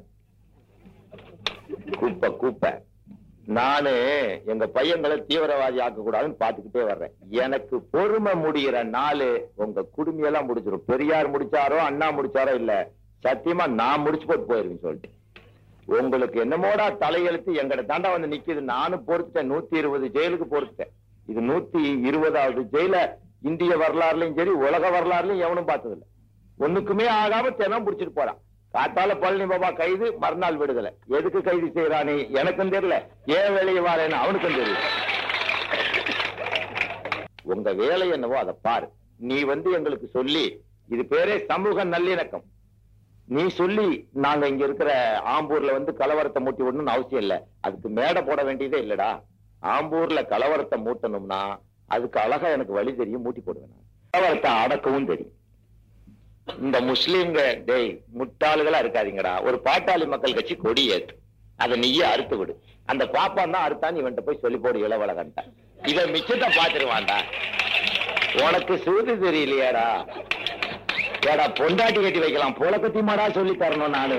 குப்பை குப்பை. நானு எங்க பையன்களை தீவிரவாதி ஆக்க கூடாதுன்னு பாத்துக்கிட்டே வர்றேன். எனக்கு பொறுமை முடிகிற நாலு உங்க குடுமையெல்லாம் முடிச்சிடும். பெரியார் முடிச்சாரோ அண்ணா முடிச்சாரோ இல்ல, சத்தியமா நான் முடிச்சு போட்டு போயிருவேன்னு சொல்லிட்டு. உங்களுக்கு என்னமோடா தலையெழுத்து எங்கட தாண்டா வந்து நிக்குது. நானும் பொறுத்துட்டேன், நூத்தி இருபது ஜெயிலுக்கு பொறுத்துட்டேன். இது நூத்தி இருபதாவது ஜெயில இந்திய வரலாறுலயும் சரி உலக வரலாறுலயும் எவனும் பார்த்ததில்லை. ஒண்ணுக்குமே ஆகாம தினம் பிடிச்சிட்டு போறான். காத்தால பழனி பாபா கைது, மறுநாள் விடுதலை. எதுக்கு கைது செய்யறானே எனக்கும் தெரியல, ஏன் வேலையை வாரேன்னு அவனுக்கும் தெரியல. உங்க வேலை என்னவோ அதை பாரு. நீ வந்து எங்களுக்கு சொல்லி, இது பேரே சமூக நல்லிணக்கம். நீ சொல்லி நாங்க இங்க இருக்கிற ஆம்பூர்ல வந்து கலவரத்தை மூட்டி விடணும்னு அவசியம் இல்ல. அதுக்கு மேடை போட வேண்டியதே இல்லடா. ஆம்பூர்ல கலவரத்தை மூட்டணும்னா அதுக்கு அழகா எனக்கு வழி தெரியும், மூட்டி போடுவேன். கலவரத்தை அடக்கவும் தெரியும். இந்த முஸ்லீம்க டேய் முட்டாளுகளா இருக்காதீங்கடா. ஒரு பாட்டாளி மக்கள் கட்சி கொடி ஏத்து, அதை நீயே அறுத்து விடு. அந்த பாப்பான் தான் அறுத்தான்னு இவன்ட்ட போய் சொல்லி போடு இளவழகன்ட்ட. இத மிச்சத்தை பாத்துருவான்டா. உனக்கு சூது தெரியலையாடா? ஏடா பொண்டாட்டி கட்டி வைக்கலாம், புலக்கத்தியமாடா சொல்லி தரணும். நானு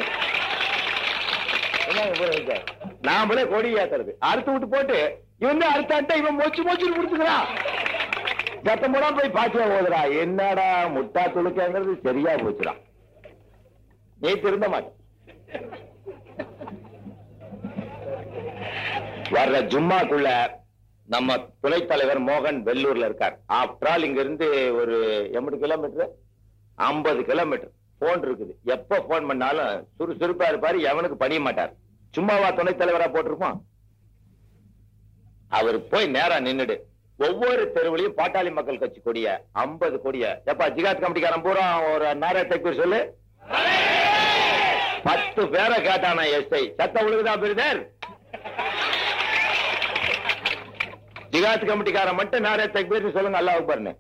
நாமளே கொடி ஏத்துறது அறுத்து விட்டு போட்டு இவன் அறுத்தான்ட்ட இவன் மொச்சு மொச்சு முடிச்சுக்கிறான். சத்தம் போடாம போய் பாத்தியா போதுடா. என்னடா முட்டா துளுக்கங்கிறது சரியா போச்சுடா. நீ திருந்த மாட்ட. வர்ற ஜும்மாக்குள்ள நம்ம துணைத் தலைவர் மோகன் வெள்ளூர்ல இருக்கார். ஆஃப்டர் ஆல் இங்க இருந்து ஒரு எண்பது கிலோமீட்டர் ஐம்பது கிலோமீட்டர் போன் இருக்குது. எப்ப போன் பண்ணாலும் சுறுசுறுப்பா இருப்பாரு, எவனுக்கு பணிய மாட்டார். சும்மாவா துணைத் தலைவரா போட்டிருப்போம். அவர் போய் நேரா நின்னுடு. ஒவ்வொரு தெருவிலையும் பாட்டாளி மக்கள் கட்சி கொடிய ஐம்பது கொடிய எப்ப ஜிகாத் கமிட்டிக்காரன் பூரா ஒரு நேர தக்பீர் சொல்லு. பத்து பேரை கேட்டானா எஸ்ஐ, சத்த ஒழுங்குதா பிரதர்? ஜிகாத் கமிட்டிக்காரன் மட்டும் நேர தக்பீர் சொல்லுங்க, அல்லாஹ் அக்பர்னு.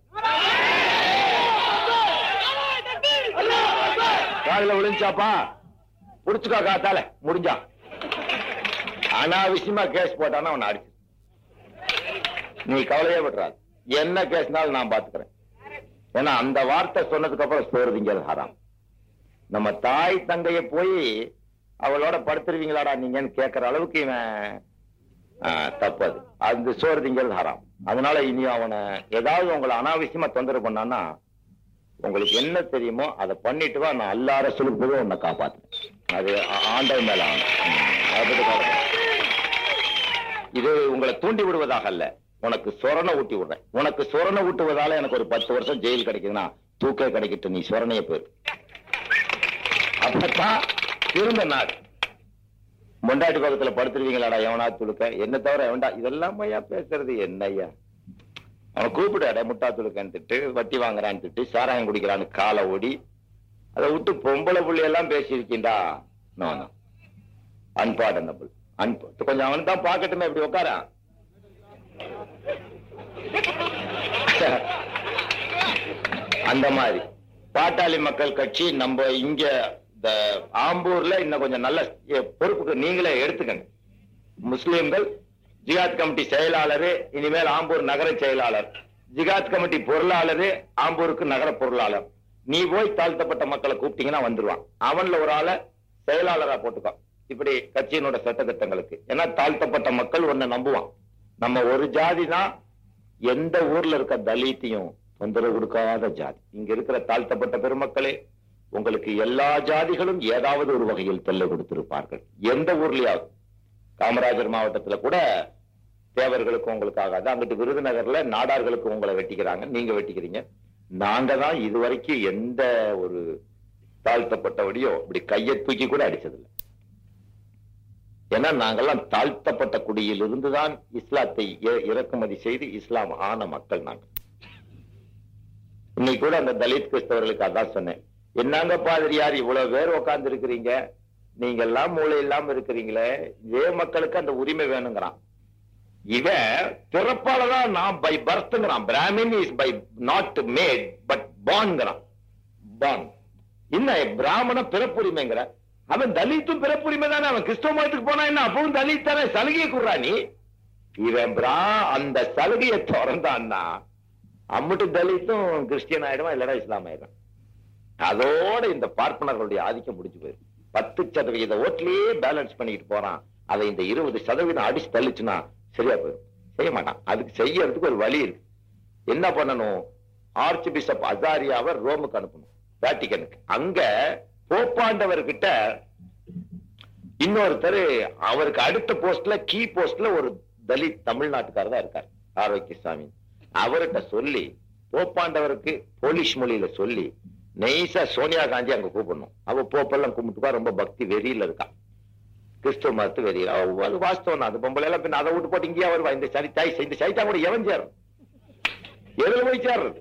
காதுல விழுந்துச்சாப்பா, புடிச்சுக்கா காத்தால முடிஞ்சா. அனாவசியமா கேஸ் போட்டானா அவனை அடிச்சு. நீ கவலையே பண்றாது, என்ன கேஸ்னாலும் நான் பாத்துக்கிறேன். ஏன்னா அந்த வார்த்தை சொன்னதுக்கு அப்புறம் சோறு திங்கிறது ஹராம். நம்ம தாய் தங்கைய போய் அவளோட படுத்துருவீங்களாடா நீங்கன்னு கேட்கற அளவுக்கு இவன் தப்பது. அந்த சோறு திங்கிறது ஹராம். அதனால இனி அவனை ஏதாவது உங்களை அனாவசியமா தொந்தரவு பண்ணான்னா உங்களுக்கு என்ன தெரியுமோ அதை பண்ணிட்டு வா. நான் எல்லார சொல்லும்போது உன்னை காப்பாத்துறேன். அது ஆண்டவன் மேல ஆகும். இது உங்களை தூண்டி விடுவதாக அல்ல, உனக்கு சொரணை ஊட்டி விடுறேன். உனக்கு சொரணை ஊட்டுவதால எனக்கு ஒரு பத்து வருஷம் ஜெயில் கிடைக்குதுன்னா தூக்கே கிடைக்கட்டும், நீ சொரணைய போயிரு. அப்பதான் திரும்ப நாடு. மொண்டாட்டி பக்கத்துல படுத்துருவீங்களாடா எவனா துளுக்க, என்ன தவிர எவன்டா இதெல்லாம் ஐயா பேசுறது என்ன ஐயா? அவன் கூப்பிடாட முட்டா துளுக்கன்னுட்டு, வட்டி வாங்குறான்னு, சாராயம் குடிக்கிறான்னு காலை ஓடி அதை விட்டு பொம்பளை புள்ளி எல்லாம் பேசியிருக்கீண்டா. அன்பார்டனபிள். அன்பு கொஞ்சம் அவனு தான் பாக்கட்டுமே இப்படி உட்கார. அந்த மாதிரி பாட்டாளி மக்கள் கட்சி நம்ம இங்க ஆம்பூர்ல இன்னும் கொஞ்சம் நல்ல பொறுப்புக்கு நீங்களே எடுத்துக்கங்க. முஸ்லிம்கள் ஜிகாத் கமிட்டி செயலாளர், இனிமேல் ஆம்பூர் நகர செயலாளர், ஜிகாத் கமிட்டி பொருளாளர், ஆம்பூருக்கு நகர பொருளாளர். நீ போய் தாழ்த்தப்பட்ட மக்களை கூப்பிட்டீங்கன்னா வந்துருவான். அவன்ல ஒரு ஆளை செயலாளரா போட்டுக்கோ. இப்படி கட்சியினோட சட்ட திட்டங்களுக்கு. ஏன்னா தாழ்த்தப்பட்ட மக்கள் ஒன்ன நம்புவான். நம்ம ஒரு ஜாதி தான் எந்த ஊர்ல இருக்க தலித்தையும் தொந்தரவு கொடுக்காத ஜாதி. இங்க இருக்கிற தாழ்த்தப்பட்ட பெருமக்களே, உங்களுக்கு எல்லா ஜாதிகளும் ஏதாவது ஒரு வகையில் தொல்லை கொடுத்திருப்பார்கள். எந்த ஊர்லயாவது. காமராஜர் மாவட்டத்துல கூட தேவர்களுக்கு உங்களுக்கு ஆகாது. அங்கிட்டு விருதுநகர்ல நாடார்களுக்கு உங்களை வெட்டிக்கிறாங்க, நீங்க வெட்டிக்கிறீங்க. நாங்க தான் இதுவரைக்கும் எந்த ஒரு தாழ்த்தப்பட்டவடியோ இப்படி கையை தூக்கி கூட அடிச்சதில்லை. ஏன்னா நாங்கெல்லாம் தாழ்த்தப்பட்ட குடியில் இருந்துதான் இஸ்லாத்தை இறக்குமதி செய்து இஸ்லாம் ஆன மக்கள் நாங்கள். இன்னைக்கு கூட அந்த தலித் கிறிஸ்தவர்களுக்கு அதான் சொன்னேன், என்னங்க பாதிரியார் இவ்வளவு பேர் உட்கார்ந்து இருக்கிறீங்க, நீங்க எல்லாம் மூளை இல்லாம இருக்கிறீங்களே, இதே மக்களுக்கு அந்த உரிமை வேணுங்கிறான். இவன் பிறப்பாலதான் நான் பை பர்த்ங்கிறான். Brahmin is by not made but பார்ன்ங்கிறான். பார்ன் இன்னும் பிராமண பிறப்புரிமைங்கிற. அவன் தலித்தும் பிறப்புரிமை தானே. அவன் கிறிஸ்தவ மதத்துக்கு போனா என்ன, அப்பவும் தலித் தானே. சலுகையை கூறா நீ. இவன் பிரா அந்த சலுகையை திறந்தான்னா அம்முட்டு தலித்தும் கிறிஸ்டியன் ஆயிடுவான், இல்லடா இஸ்லாம் ஆயிடும். அதோட இந்த பார்ப்பனர்களுடைய ஆதிக்கம் முடிஞ்சு போயிடும். பத்து சதவீத ஓட்லயே பேலன்ஸ் பண்ணிட்டு போறான். அதை இந்த இருபது சதவீதம் அடிச்சு தள்ளிச்சுன்னா சரியா போயிடும். செய்ய மாட்டான். அதுக்கு செய்யறதுக்கு ஒரு வழி இருக்கு. என்ன பண்ணணும், ஆர்ச் பிஷப் அசாரியாவை ரோமுக்கு அனுப்பணும், வேட்டிகனுக்கு. அங்க போப்பாண்டவர்கிட்ட இன்னொருத்தர், அவருக்கு அடுத்த போஸ்ட்ல கீ போஸ்ட்ல ஒரு தலித் தமிழ்நாட்டுக்காரர் தான் இருக்கார், ஆரோக்கியசாமி. அவர்கிட்ட சொல்லி போப்பாண்டவருக்கு போலிஷ் மொழியில சொல்லி நெய்சா சோனியா காந்தி அங்க கூப்பிடணும். அவ போப்பெல்லாம் கும்பிட்டுப்பா, ரொம்ப பக்தி வெறியில இருக்கா, கிறிஸ்துவ மதத்து வெறியில. அது வாஸ்தவம். அது பொம்பளை எல்லாம் பின்ன அதை விட்டு போட்டு இங்கேயா வருவா. இந்த சரித்தாய் இந்த சைத்தா கூட எவன் சேரும், எதுல போய் சேர்றது?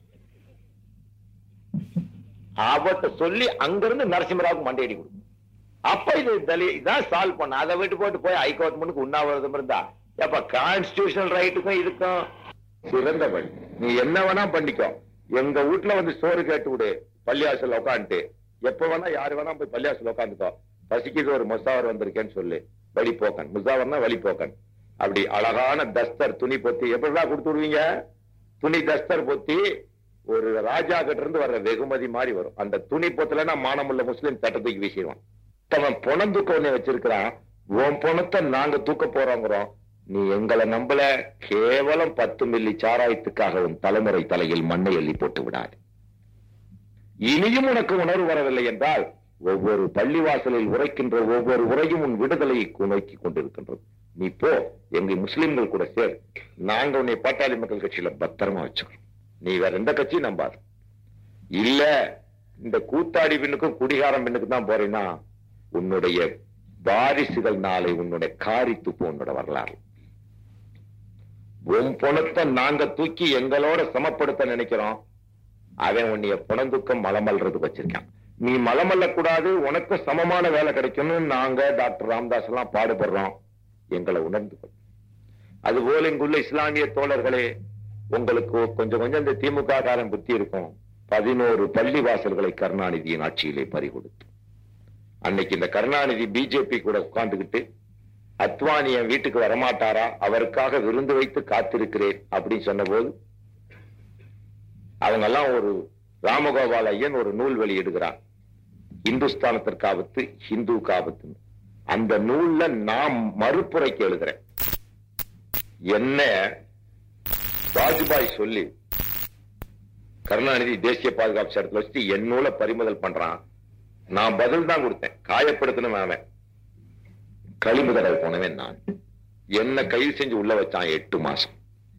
அவட்ட சொல்லி அங்கிருந்து நரசிம்மராவுக்கு மண்டையடி கொடுக்கும். அப்ப இது தலி இதான் சால்வ் பண்ண. அதை விட்டு போட்டு போய் ஹைகோர்ட் முன்னுக்கு உண்ணாவிரதம் இருந்தா எப்ப கான்ஸ்டிடியூஷனல் ரைட்டுக்கும் இதுக்கும் சிறந்த வழி. நீ என்ன வேணா பண்ணிக்கோ. எங்க வீட்டுல வந்து சோறு கேட்டு விடு, பள்ளியாசல் உட்காந்துட்டு எப்ப வேணா யாரு வேணா போய் பள்ளியாசல் உட்காந்துக்கோ. பசிக்குது, ஒரு முசாவர் வந்திருக்கேன்னு சொல்லு, வழிபோக்கன். முசாவர்னா வழிபோக்கன். அப்படி அழகான தஸ்தர் துணி பொத்தி எப்படிதான் கொடுத்து விடுவீங்க. துணி தஸ்தர் பொத்தி ஒரு ராஜா கிட்ட இருந்து வர்ற வெகுமதி மாதிரி வரும். அந்த துணி பொத்தலன்னா மானமுள்ள முஸ்லீம் தட்ட தூக்கி வீசிடுவான். அவன் பணம் தூக்க ஒண்ணு வச்சிருக்கிறான். உன் பணத்தை நாங்க தூக்க போறோங்கிறோம். நீ எங்களை நம்பல. கேவலம் பத்து மில்லி சாராயத்துக்காக உன் தலைமுறை தலையில் மண்ணை எள்ளி போட்டு விடாது. இனியும் உனக்கு உணர்வு வரவில்லை என்றால் ஒவ்வொரு பள்ளிவாசலில் உரைக்கின்ற ஒவ்வொரு உரையும் உன் விடுதலையை நோக்கி கொண்டிருக்கின்றது. நீ போ, எங்க முஸ்லிம்கள் கூட சேர். நாங்க உன்னை பாட்டாளி மக்கள் கட்சியில பத்திரமா வச்சுக்கிறோம். நீ வேற எந்த கட்சியும் நம்பாது. இல்ல இந்த கூத்தாடி பின்னுக்கும் குடிகாரம் பின்னுக்கு தான் போறேன்னா உன்னுடைய வாரிசுகள் நாளை உன்னுடைய காரித்துப்பு உன்னோட வரலாறு. உன் பணத்தை நாங்க தூக்கி எங்களோட சமப்படுத்த நினைக்கிறோம். அவன் உன்னைய பணந்துக்கம் மலமல்றதுக்கு வச்சிருக்கான். நீ மலமல்ல கூடாது, உனக்கு சமமான வேலை கிடைக்கணும். நாங்க டாக்டர் ராமதாஸ் எல்லாம் பாடுபடுறோம். எங்களை உணர்ந்து கொள். அதுபோல இங்குள்ள இஸ்லாமிய தோழர்களே, உங்களுக்கு கொஞ்சம் கொஞ்சம் இந்த திமுக காரன் புத்தி இருக்கும். பதினோரு பள்ளி வாசல்களை கருணாநிதியின் ஆட்சியிலே பறிகொடுத்து, அன்னைக்கு இந்த கருணாநிதி பிஜேபி கூட உட்கார்ந்துகிட்டு அத்வானி என் வீட்டுக்கு வரமாட்டாரா, அவருக்காக விருந்து வைத்து காத்திருக்கிறேன் அப்படின்னு சொன்ன போது அவங்க எல்லாம் ஒரு ராமகோபால் ஐயன் ஒரு நூல் வெளியிடுகிறார், இந்துஸ்தானத்திற்கு ஆபத்து ஹிந்துக்கு ஆபத்து. அந்த நூல்ல நான் மறுப்புரைக்கு எழுதுறேன். என்ன வாஜ்பாய் சொல்லி கருணாநிதி தேசிய பாதுகாப்பு சட்டத்தில் வச்சு என் நூலை பறிமுதல் பண்றான். நான் பதில் தான் கொடுத்தேன். காயப்படுத்தணும் அவன், கழிவு தடவை போனவன் நான். என்ன கைது செஞ்சு உள்ள வச்சான் எட்டு மாசம்.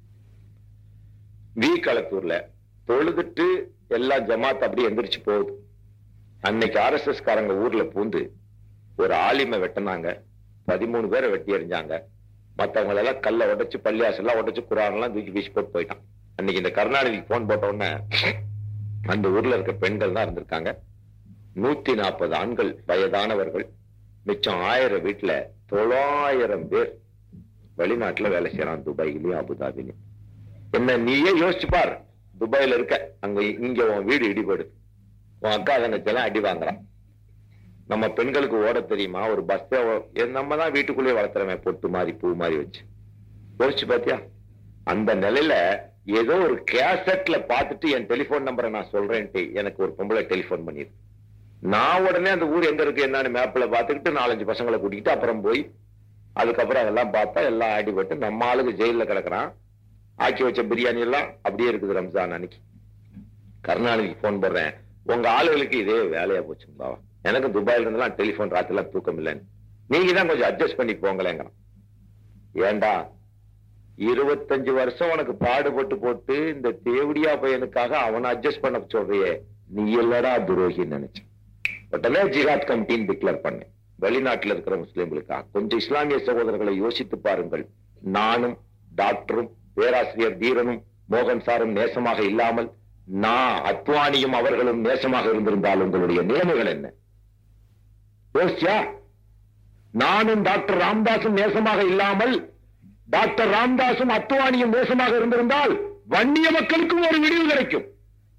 வி களத்தூர்ல தொழுதுட்டு எல்லா ஜமாத் அப்படி எந்திரிச்சு போகுது. அன்னைக்கு ஆர் எஸ் எஸ் காரங்க ஊர்ல பூந்து ஒரு ஆலிமை வெட்டினாங்க. பதிமூணு பேரை வெட்டி எறிஞ்சாங்க. மத்தவங்க எல்லாம் கல்ல உடைச்சு பள்ளியாசெல்லாம் உடைச்சு குரான் எல்லாம் தூக்கி வீசி போட்டு போயிட்டான். அன்னைக்கு இந்த கருணாநிதி போன் போட்ட உடனே அந்த ஊர்ல இருக்க பெண்கள் தான் இருந்திருக்காங்க. நூத்தி நாற்பது ஆண்கள் வயதானவர்கள், மிச்சம் ஆயிரம் வீட்டுல தொள்ளாயிரம் பேர் வெளிநாட்டுல வேலை செய்யறான், துபாயிலையும் அபுதாபிலையும். என்ன நீயே யோசிச்சு பார், துபாயில இருக்க, அங்க இங்க உன் வீடு இடிபடுது, உன் அக்கா தங்கச்செல்லாம் அடி வாங்குறான். நம்ம பெண்களுக்கு ஓட தெரியுமா? ஒரு பஸ் நம்ம தான் வீட்டுக்குள்ளேயே வளர்த்துறமே, பொட்டு மாதிரி பூ மாதிரி வச்சு. யோசிச்சு பாத்தியா? அந்த நிலையில ஏதோ ஒரு கேசட்ல பாத்துட்டு என் டெலிபோன் நம்பரை நான் சொல்றேன்ட்டு எனக்கு ஒரு பொம்பளை டெலிபோன் பண்ணிரு. நான் உடனே அந்த ஊர் எங்க இருக்கு என்னன்னு மேப்ல பாத்துக்கிட்டு நாலஞ்சு பசங்களை கூட்டிக்கிட்டு அப்புறம் போய் அதுக்கப்புறம் அதெல்லாம் பார்த்தா எல்லாம் அடிபட்டு நம்ம ஆளுக்கு ஜெயில கிடக்குறான். ஆக்கி வச்ச பிரியாணி எல்லாம் அப்படியே இருக்குது. ரம்ஜான் அன்னைக்கு கருணாநிதிக்கு போன் போடுறேன், உங்க ஆளுகளுக்கு இதே வேலையா போச்சு பாவா, எனக்கு துபாயில இருந்தெல்லாம் டெலிபோன் ராத்திரிலாம் தூக்கம் இல்லைன்னு, நீங்க தான் கொஞ்சம் அட்ஜஸ்ட் பண்ணி போங்களேங்கிறான். ஏண்டா இருபத்தஞ்சு வருஷம் உனக்கு பாடுபட்டு போட்டு இந்த தேவடியா பையனுக்காக அவனை அட்ஜஸ்ட் பண்ண சொல்றியே, நீ இல்லடா துரோகின்னு நினைச்சேன். உடனே ஜிஹாத் கமிட்டின்னு டிக்ளேர் பண்ணேன் வெளிநாட்டில் இருக்கிற முஸ்லிம்களுக்காக. கொஞ்சம் இஸ்லாமிய சகோதரர்களை யோசித்து பாருங்கள். நானும் டாக்டரும் பேராசிரியர் தீரனும் மோகன் சாரும் நேசமாக இல்லாமல் நான் அத்வானியும் அவர்களும் நேசமாக இருந்திருந்தால் உங்களுடைய நிலைமைகள் என்ன யோசிச்சா? நானும் டாக்டர் ராம்தாஸும் நேசமாக இல்லாமல் டாக்டர் ராம்தாஸும் அத்வானியும் நேசமாக இருந்திருந்தால் வன்னிய மக்களுக்கும் ஒரு விடிவு கிடைக்கும்,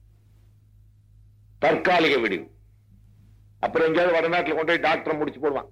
தற்காலிக விடிவு. அப்புறம் எங்கேயாவது வடநாட்டில் கொண்டு போய் டாக்டர் முடிச்சு போடுவான்.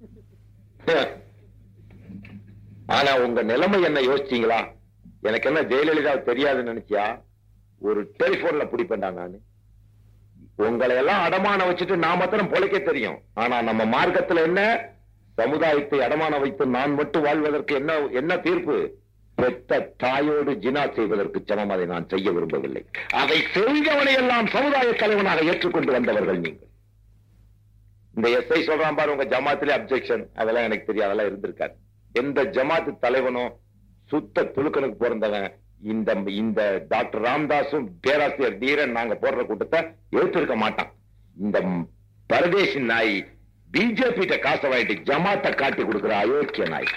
ஆனா உங்க நிலைமை என்ன யோசிச்சீங்களா? எனக்கு என்ன ஜெயலலிதா தெரியாதுன்னு நினைச்சியா? ஒரு டெலிபோன்ல பிடிப்பேன்டா நானு. உங்களை எல்லாம் அடமான வச்சுட்டு நான் மாத்திரம் பொழைக்க தெரியும். ஆனா நம்ம மார்க்கத்துல என்ன? சமுதாயத்தை அடமான வைத்து நான் மட்டும் வாழ்வதற்கு என்ன என்ன தீர்ப்பு? பெத்த தாயோடு ஜினா செய்வதற்கு சமம். அதை நான் செய்ய விரும்பவில்லை. அதை செய்தவனை எல்லாம் சமுதாய தலைவனாக ஏற்றுக்கொண்டு வந்தவர்கள் நீங்கள். இந்த எஸ்ஐ சொல்றான் பாரு, உங்க ஜமாத்திலே அப்செக்ஷன், அதெல்லாம் எனக்கு தெரியாது, அதெல்லாம் இருந்திருக்காரு. எந்த ஜமாத்து தலைவனும் சுத்த துலுக்கனுக்கு பிறந்தவன் இந்த இந்த டாக்டர் ராம்தாஸும் பேராசிரியர் தீரன் நாங்க போடுற கூட்டத்தை எடுத்திருக்க மாட்டான். இந்த பரதேசி நாய் பிஜேபி காசை வாங்கிட்டு ஜமாத்தை காட்டி கொடுக்கிற அயோக்கிய நாய்.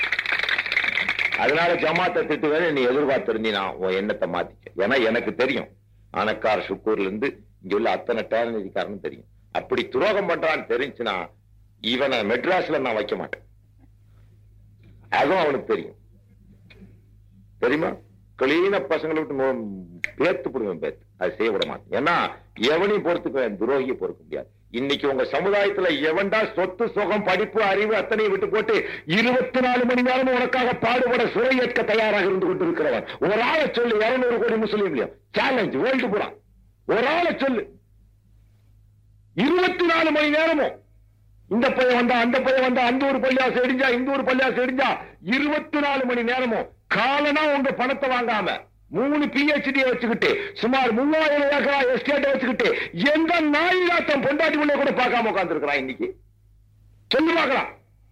அதனால ஜமாத்தை திட்டுவேன் நீ எதிர்பார்த்திருந்தீனா உன் எண்ணத்தை மாத்திக்க. ஏன்னா எனக்கு தெரியும், ஆனக்கார் சுக்கூர்ல இருந்து இங்க உள்ள அத்தனை டேலண்டிக்காரன்னு தெரியும். அப்படி துரோகம் பண்றான்னு தெரிஞ்சுன்னா இவனை மெட்ராஸ்ல நான் வைக்க மாட்டேன். அதுவும் அவனுக்கு தெரியும். தெரியுமா? கிளீன பசங்களை விட்டு பேத்து போடுவேன், பேத்து அதை செய்ய விட மாட்டேன். ஏன்னா எவனையும் பொறுத்துக்குவேன், துரோகியை பொறுக்க முடியாது. இன்னைக்கு உங்க சமுதாயத்துல எவன்டா சொத்து சுகம் படிப்பு அறிவு அத்தனையும் விட்டு போட்டு இருபத்தி நாலு மணி நேரம் உனக்காக பாடுபட சுரை ஏற்க தயாராக இருந்து கொண்டு இருக்கிறவன் ஒரு ஆளை சொல்லு. இருநூறு கோடி முஸ்லீம் சேலஞ்ச் வேர்ல்டு பூரா ஒரு ஆளை சொல்லு. இருபத்தி நாலு மணி நேரமும் இந்த பையன் வந்தா அந்த பையன் வந்தா அந்த ஒரு பள்ளியாசு இடிஞ்சா இந்த ஒரு பள்ளியாசு இடிஞ்சா இருபத்தி நாலு மணி நேரமும் காலனா உங்க பணத்தை வாங்காம மூணு பிஹெச்டி வச்சுக்கிட்டு சுமார் மூவாயிரம் ஏக்கரா எஸ்டேட் வச்சுக்கிட்டு எந்த நாயிலாத்தம் பொண்டாட்டி உள்ள கூட பார்க்காம உட்கார்ந்து இருக்கிறான். இன்னைக்கு சொல்லு பார்க்கலாம்.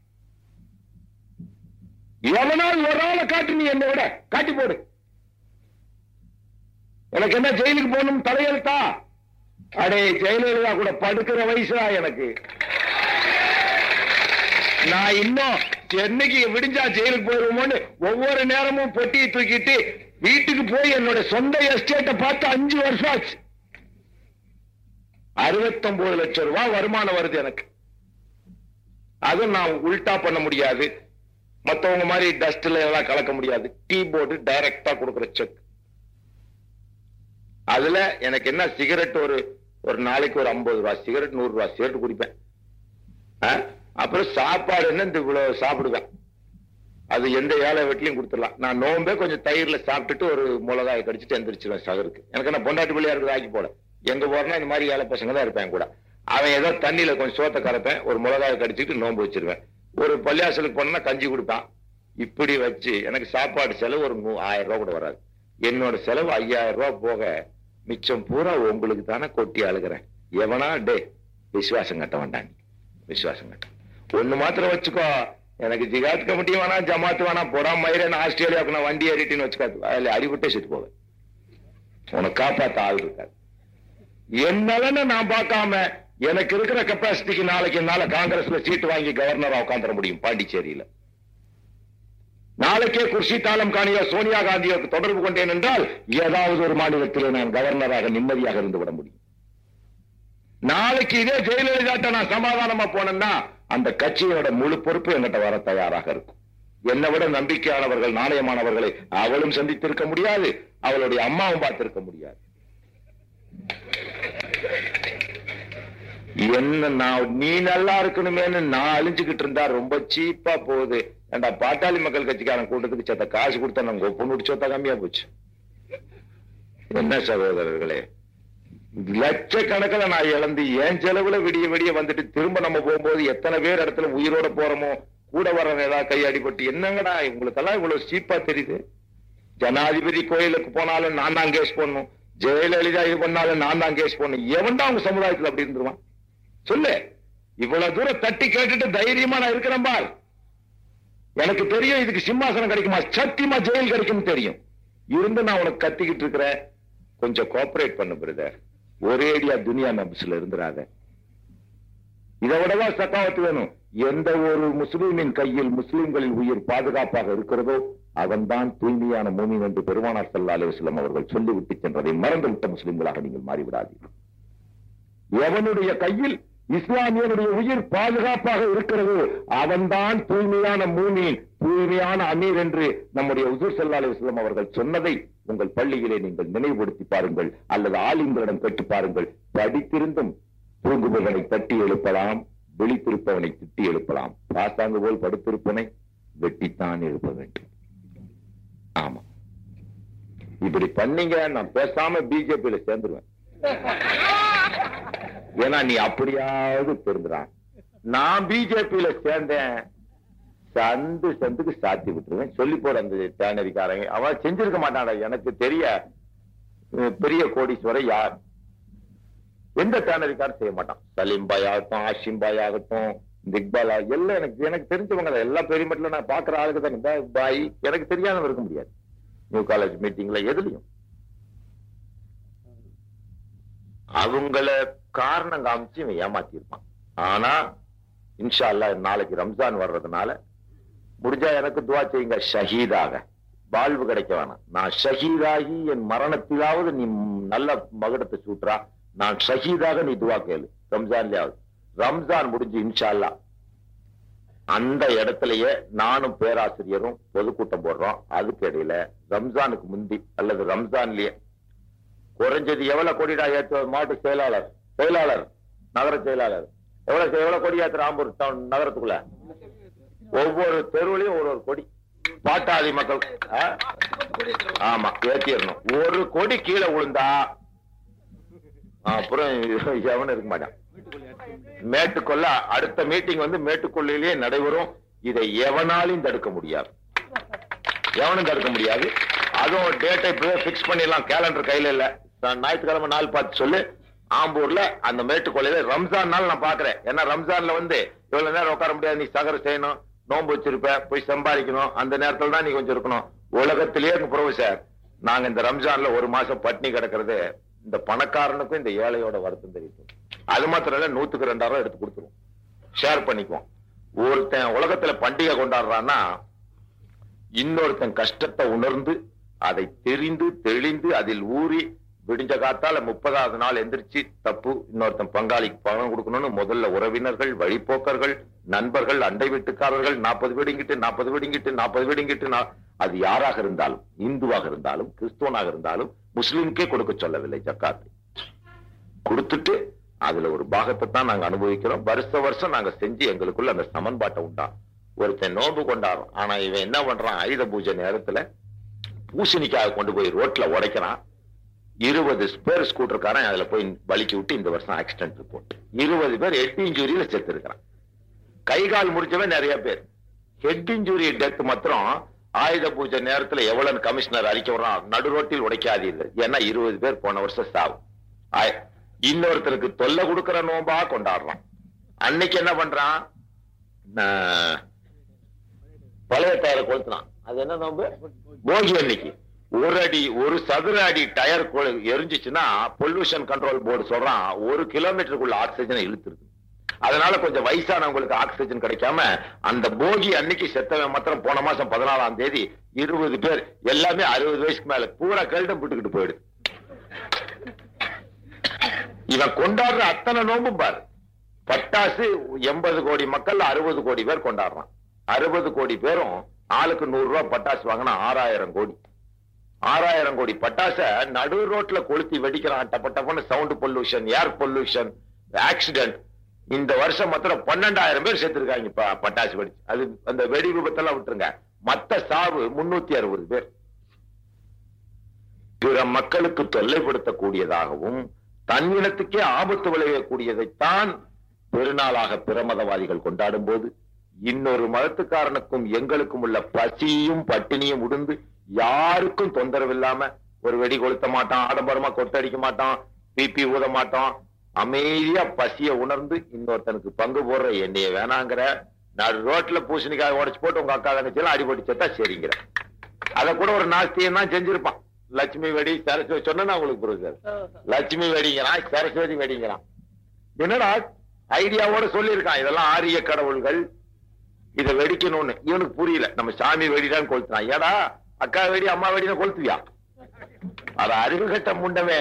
எவனால் ஒரு ஆளை காட்டு, நீ என்னை விட காட்டி போடு. எனக்கு என்ன ஜெயிலுக்கு போகணும் தலையெழுத்தா? அடே ஜெயலலிதா கூட படுக்கிற வயசுடா எனக்கு. நான் இன்னும் என்னைக்கு விடிஞ்சா ஜெயிலுக்கு போயிருவோம்னு ஒவ்வொரு நேரமும் பொட்டியை தூக்கிட்டு வீட்டுக்கு போய் என்னோட சொந்த எஸ்டேட்டை பார்த்து அஞ்சு வருஷம் ஆச்சு. அறுபத்தி ஒன்பது லட்சம் ரூபாய் வருமானம் வருது எனக்கு. அதுவும் நான் உல்டா பண்ண முடியாது, மற்றவங்க மாதிரி டஸ்ட்ல எல்லாம் கலக்க முடியாது. டீ போர்டு டைரக்டா கொடுக்குற செக். அதுல எனக்கு என்ன சிகரெட் ஒரு ஒரு நாளைக்கு ஒரு ஐம்பது ரூபாய் சிகரெட், நூறு ரூபாய் சிகரெட் குடிப்பேன். அப்புறம் சாப்பாடு என்ன இந்த இவ்வளவு சாப்பிடுவேன். அது எந்த ஏழை வீட்லயும் கொடுத்துடலாம். நான் நோம்பே கொஞ்சம் தயிர்ல சாப்பிட்டுட்டு ஒரு மிளகாயை கடிச்சிட்டு எந்திரிச்சிருவேன் சகருக்கு. எனக்கு என்ன பொண்டாட்டி பிள்ளையா இருக்குது ஆக்கி போல. எங்க போறேன்னா இந்த மாதிரி ஏழை பசங்க தான் இருப்பேன் கூட. அவன் ஏதோ தண்ணியில கொஞ்சம் சோத்தை கரைப்பேன், ஒரு மிளகாயை கடிச்சிட்டு நோம்பு வச்சிருவேன். ஒரு பள்ளியாசலுக்கு போனா கஞ்சி கொடுப்பான். இப்படி வச்சு எனக்கு சாப்பாடு செலவு ஒரு ஆயிரம் ரூபாய் கூட வராது. என்னோட செலவு ஐயாயிரம் ரூபாய் போக மிச்சம் பூரா உங்களுக்கு தானே கொட்டி அழுகிறேன். எவனா டே விசுவாசம் கட்ட வேண்டாம், விசுவாசம் கட்ட ஒண்ணு மாத்திரம் வச்சுக்கோ. எனக்கு ஜிகாத் கமிட்டி வேணா ஜமாத்து வேணா போடா மயிரன் ஆஸ்திரேலியாவுக்கு நான் வண்டி ஏறிட்டுன்னு வச்சுக்காது. அதுல அடிபட்டே செத்து போவேன். உனக்கு காப்பாத்த ஆள் இருக்காது. என்னால நான் பார்க்காம எனக்கு இருக்கிற கெப்பாசிட்டிக்கு நாளைக்கு என்னால காங்கிரஸ்ல சீட்டு வாங்கி கவர்னரா உட்காந்துட முடியும் பாண்டிச்சேரியில. நாளைக்கே குர்சி தாளம் காணிய சோனியா காந்தியோக்கு தொடர்பு கொண்டேன் என்றால் ஏதாவது ஒரு மாநிலத்தில் நான் கவர்னராக நிம்மதியாக இருந்து விட முடியும். நாளைக்கு இதே ஜெயலலிதா நான் சமாதானமா போனேன்னா அந்த கட்சியோட முழு பொறுப்பு என்கிட்ட வர தயாராக இருக்கும். என்னை விட நம்பிக்கையானவர்கள் நாணயமானவர்களை அவளும் சந்தித்திருக்க முடியாது, அவளுடைய அம்மாவும் பார்த்திருக்க முடியாது. என்ன நான் நீ நல்லா இருக்கணுமேனு நான் அழிஞ்சுக்கிட்டு இருந்தா ரொம்ப சீப்பா போகுது. ஏண்டா பாட்டாளி மக்கள் கட்சிக்காரன் கூட்டத்துக்கு சத்த காசு கொடுத்தா நம்ம பொண்ணு சொத்த கம்மியா போச்சு. என்ன சகோதரர்களே, லட்சக்கணக்கில் நான் இழந்து என் செலவுல விடிய விடிய வந்துட்டு திரும்ப நம்ம போகும்போது எத்தனை பேர் இடத்துல உயிரோட போறோமோ, கூட வர ஏதாவது கை அடிபட்டு என்னங்கடா உங்களுக்கெல்லாம் இவ்வளவு சீப்பா தெரியுது. ஜனாதிபதி கோயிலுக்கு போனாலும் நான் தான் கேஸ் போடணும், ஜெயலலிதா இது பண்ணாலும் நான் தான் கேஸ் போடணும். எவன் தான் உங்க சமுதாயத்தில் அப்படி இருந்துருவான் சொல்லு. இவ்வளவு தூரம் தட்டி கேட்டுட்டு தைரியமா நான் இருக்கிறேன் பார். எனக்கு தெரியும் இதுக்கு சிம்மாசனம் கிடைக்குமா, சத்தியமா ஜெயில் கிடைக்கும் தெரியும். இருந்து நான் உனக்கு கத்திக்கிட்டு இருக்கிறேன். கொஞ்சம் கோஆபரேட் பண்ண பிரதர். ஒரே அடியா துனியா நப்ஸ்ல இருந்துராத. இதை விடவா சக்காவத்து வேணும். எந்த ஒரு முஸ்லிமின் கையில் முஸ்லிம்களின் உயிர் பாதுகாப்பாக இருக்கிறதோ அவன்தான் தூய்மையான மூமின் என்று பெருமானார் ஸல்லல்லாஹு அலைஹி வஸல்லம் அவர்கள் சொல்லிவிட்டு சென்றதை மறந்துவிட்ட முஸ்லிம்களாக நீங்கள் மாறிவிடாதீர்கள். எவனுடைய கையில் இஸ்லாமியனுடைய உயிர் பாதுகாப்பாக இருக்கிறது அவன்தான் தூய்மையான மூமின், தூய்மையான அமீர் என்று நம்முடைய ஹுசூர் ஸல்லல்லாஹு அலைஹி வஸல்லம் அவர்கள் சொன்னதை உங்கள் பள்ளியிலே நீங்கள் நினைவுபடுத்தி பாருங்கள், அல்லது ஆலிம்களிடம் கேட்டு பாருங்கள். படித்திருந்தும் தூங்குபவனை தட்டி எழுப்பலாம், விழித்திருப்பவனை திட்டி எழுப்பலாம். பாசாங்கு போல் படுத்திருப்பவனை வெட்டித்தான் எழுப்ப வேண்டும். ஆமா, இப்படி பண்ணீங்க நான் பேசாம பிஜேபியில சேர்ந்துருவேன். ஏன்னா நீ அப்படியாவது தெரிஞ்சுறான். நான் பிஜேபியில சேர்ந்தேன், சந்து சந்துக்கு சாத்தி விட்டுருவேன். சொல்லி போற அந்த டேனரிக்காரங்க அவன் செஞ்சிருக்க மாட்டான். எனக்கு தெரிய பெரிய கோடீஸ்வரர் யார், எந்த டேனரிக்காரும் செய்ய மாட்டான். சலீம் பாய் ஆகட்டும், ஆஷிம் பாய் ஆகட்டும், இக்பால் எல்லாம் எனக்கு எனக்கு தெரிஞ்சவங்க. எல்லா பெரிய மட்டும் நான் பாக்குற ஆளுக்கு தான் பாய், எனக்கு தெரியாதவங்க இருக்க முடியாது. நியூ காலேஜ் மீட்டிங்ல எதுலையும் அவங்கள காரணம் காமிச்சு இவன் ஏமாத்தி இருப்பான். ஆனா இன்ஷா அல்லாஹ் நாளைக்கு ரம்ஜான் வர்றதுனால முடிஞ்சா எனக்கு துவா செய்யுங்க, ஷஹீதாக வாழ்வு கிடைக்க வேணாம். நான் ஷஹீதாகி என் மரணத்திலாவது நீ நல்ல மகுடத்தை சூட்டுறா, நான் ஷஹீதாக நீ துவா கேளு. ரம்ஜான்லயாவது ரம்ஜான் முடிஞ்சு இன்ஷா அல்லாஹ் அந்த இடத்திலேயே நானும் பேராசிரியரும் பொதுக்கூட்டம் போடுறோம். அதுக்கு இடையில ரம்ஜானுக்கு முந்தி அல்லது ரம்ஜான்லயே குறைஞ்சது எவ்வளவு கொடிடா ஏற்ற மாவட்ட செயலாளர் செயலாளர் நகர செயலாளர் எவ்வளவு எவ்வளவு கொடி ஏத்துற ஆம்பூர் டவுன் நகரத்துக்குள்ள ஒவ்வொரு தெருவுலையும் ஒரு ஒரு கொடி பாட்டாளி மக்கள் ஆமா ஏத்திடணும். ஒரு கொடி கீழே விழுந்தா அப்புறம் எவனும் இருக்க மாட்டான். மேட்டுக்கொள்ள அடுத்த மீட்டிங் வந்து மேட்டுக்கொள்ளையிலேயே நடைபெறும். இதை எவனாலையும் தடுக்க முடியாது, எவனும் தடுக்க முடியாது. அதுவும் டேட்டை இப்பவே பிக்ஸ் பண்ணிடலாம், கேலண்டர் கையில இல்ல. ஞாயிற்றுக்கிழமை நாள் பார்த்து சொல்லு. ஆம்பூர்ல அந்த மேட்டுக்கொள்ளையில ரம்ஜான் நாள் நான் பாக்குறேன். ஏன்னா ரம்ஜான்ல வந்து இவ்வளவு நேரம் உட்கார முடியாது, நீ சகர செய்யணும், நோன்பு வச்சிருப்ப, போய் சம்பாதிக்கணும். அந்த நேரத்துல தான் நீ கொஞ்சம் இருக்கணும். உலகத்திலேயே ப்ரொஃபசர் நாங்க இந்த ரம்ஜான்ல ஒரு மாசம் பட்னி கிடக்கிறது இந்த பணக்காரனுக்கும் இந்த ஏழையோட வருத்தம் தெரியும். அது மாத்திரம் இல்ல, நூத்துக்கு ரெண்டாயிரம் எடுத்து கொடுத்துருவோம், ஷேர் பண்ணிக்குவோம். ஒருத்தன் உலகத்துல பண்டிகை கொண்டாடுறான்னா இன்னொருத்தன் கஷ்டத்தை உணர்ந்து அதை தெரிந்து தெளிந்து அதில் ஊறி விடிஞ்ச காத்தால முப்பதாவது நாள் எந்திரிச்சு தப்பு இன்னொருத்தன் பங்காளிக்கு பணம் கொடுக்கணும்னு முதல்ல உறவினர்கள், வழிபோக்கர்கள், நண்பர்கள், அண்டை வீட்டுக்காரர்கள் நாற்பது வீடு இங்கிட்டு நாற்பது வீடு இங்கிட்டு நாற்பது வீடு இங்கிட்டு அது யாராக இருந்தாலும், இந்துவாக இருந்தாலும் கிறிஸ்துவனாக இருந்தாலும் முஸ்லிம்கே கொடுக்க சொல்லவில்லை. ஜக்காத்து கொடுத்துட்டு அதுல ஒரு பாகத்தை தான் நாங்க அனுபவிக்கிறோம். வருஷ வருஷம் நாங்க செஞ்சு எங்களுக்குள்ள அந்த சமன்பாட்டை உண்டா. ஒருத்தன் நோன்பு கொண்டாடுறோம், ஆனா இவன் என்ன பண்றான், ஆயுத பூஜை நேரத்துல பூசணிக்காக கொண்டு போய் ரோட்ல உடைக்கிறான். இருபது பேர் ஸ்கூட்டருக்காரன் அதுல போய் வலிக்கி விட்டு இந்த வருஷம் ஆக்சிடென்ட் ரிப்போர்ட். இருபது பேர் ஹெட் இன்ஜுரியில செத்து இருக்கிறான். கை கால் முடிச்சவன் நிறைய பேர். ஹெட் இன்ஜுரி டெத் மாத்திரம் ஆயுத பூஜை நேரத்துல எவ்வளவு கமிஷனர் அறிக்கை விடுறான், நடு ரோட்டில் உடைக்காதீர்கள். ஏன்னா இருபது பேர் போன வருஷம் சாவு. இன்னொருத்தருக்கு தொல்லை கொடுக்கிற நோம்பா கொண்டாடுறான். அன்னைக்கு என்ன பண்றான், பழைய டயரை கொளுத்துறான். அது என்ன நோம்பு, போகி அன்னைக்கு ஒரு அடி ஒரு சதுர அடி டயர் எரிஞ்சிச்சுன்னா பொல்யூஷன் கண்ட்ரோல் போர்டு சொல்றான் ஒரு கிலோமீட்டருக்குள்ள ஆக்சிஜனை இழுத்துருக்கு. அதனால கொஞ்சம் வயசானவங்களுக்கு ஆக்சிஜன் கிடைக்காம அந்த போகி அன்னைக்கு செத்தவன் மாத்திரம் போன மாசம் பதினாலாம் தேதி இருபது பேர் எல்லாமே அறுபது வயசுக்கு மேல பூரா கல்டம் போட்டுக்கிட்டு போயிடுது. இவன் கொண்டாடுற அத்தனை நோம்பும் பாரு. பட்டாசு எண்பது கோடி மக்கள் அறுபது கோடி பேர் கொண்டாடுறான். அறுபது கோடி பேரும் ஆளுக்கு நூறு ரூபாய் பட்டாசு வாங்கினா ஆறாயிரம் கோடி. ஆறாயிரம் கோடி பட்டாச நடு ரோட்ல கொளுத்தி வெடிக்கிறான். டப்ப டப்பன்னு sound pollution, air pollution, accident. இந்த வருஷம் மாத்திரம் பன்னெண்டாயிரம் பேர் சேர்த்திருக்காங்க பட்டாசு வெடிச்சு. அது அந்த வெடி விபத்தெல்லாம் விட்டுருங்க, மத்த சாவு முன்னூத்தி அறுபது பேர். பிற மக்களுக்கு தொல்லைப்படுத்தக்கூடியதாகவும் தன்னினத்துக்கே ஆபத்து விளையக்கூடியதைத்தான் பெருநாளாக பிற மதவாதிகள் கொண்டாடும் போது இன்னொரு மதத்துக்காரனுக்கும் எங்களுக்கும் உள்ள பசியும் பட்டினியும் உடுந்து யாருக்கும் தொந்தரவு இல்லாம ஒரு வெடி கொளுத்த மாட்டான், ஆடம்பரமா கொட்டடிக்க மாட்டான், பிபி ஊத மாட்டான், அமைதியா பசிய உணர்ந்து இன்னொருத்தனுக்கு பங்கு போடுற என்னைய வேணாங்கிற நடு ரோட்ல பூசணிக்காய் உடைச்சு போட்டு உங்க அக்கா தங்கச்சியெல்லாம் அடிபட்டு செத்தா சரிங்கிற. அத கூட ஒரு நாஸ்தியம் தான் செஞ்சிருப்பான். லட்சுமி வெடி சரஸ்வதி சொன்னா உங்களுக்கு புரியுது. லட்சுமி வெடிங்கிறான், சரஸ்வதி வெடிங்கிறான். என்னடா ஐடியாவோட சொல்லியிருக்கான், இதெல்லாம் ஆரிய கடவுள்கள், இதை வெடிக்கணும்னு. இவனுக்கு புரியல, நம்ம சாமி வெடிதான் கொளுத்துறான். ஏடா அக்கா வெடி அம்மா வெடினா கொளுத்துவியா? அது அறிவு கட்ட முண்டமே,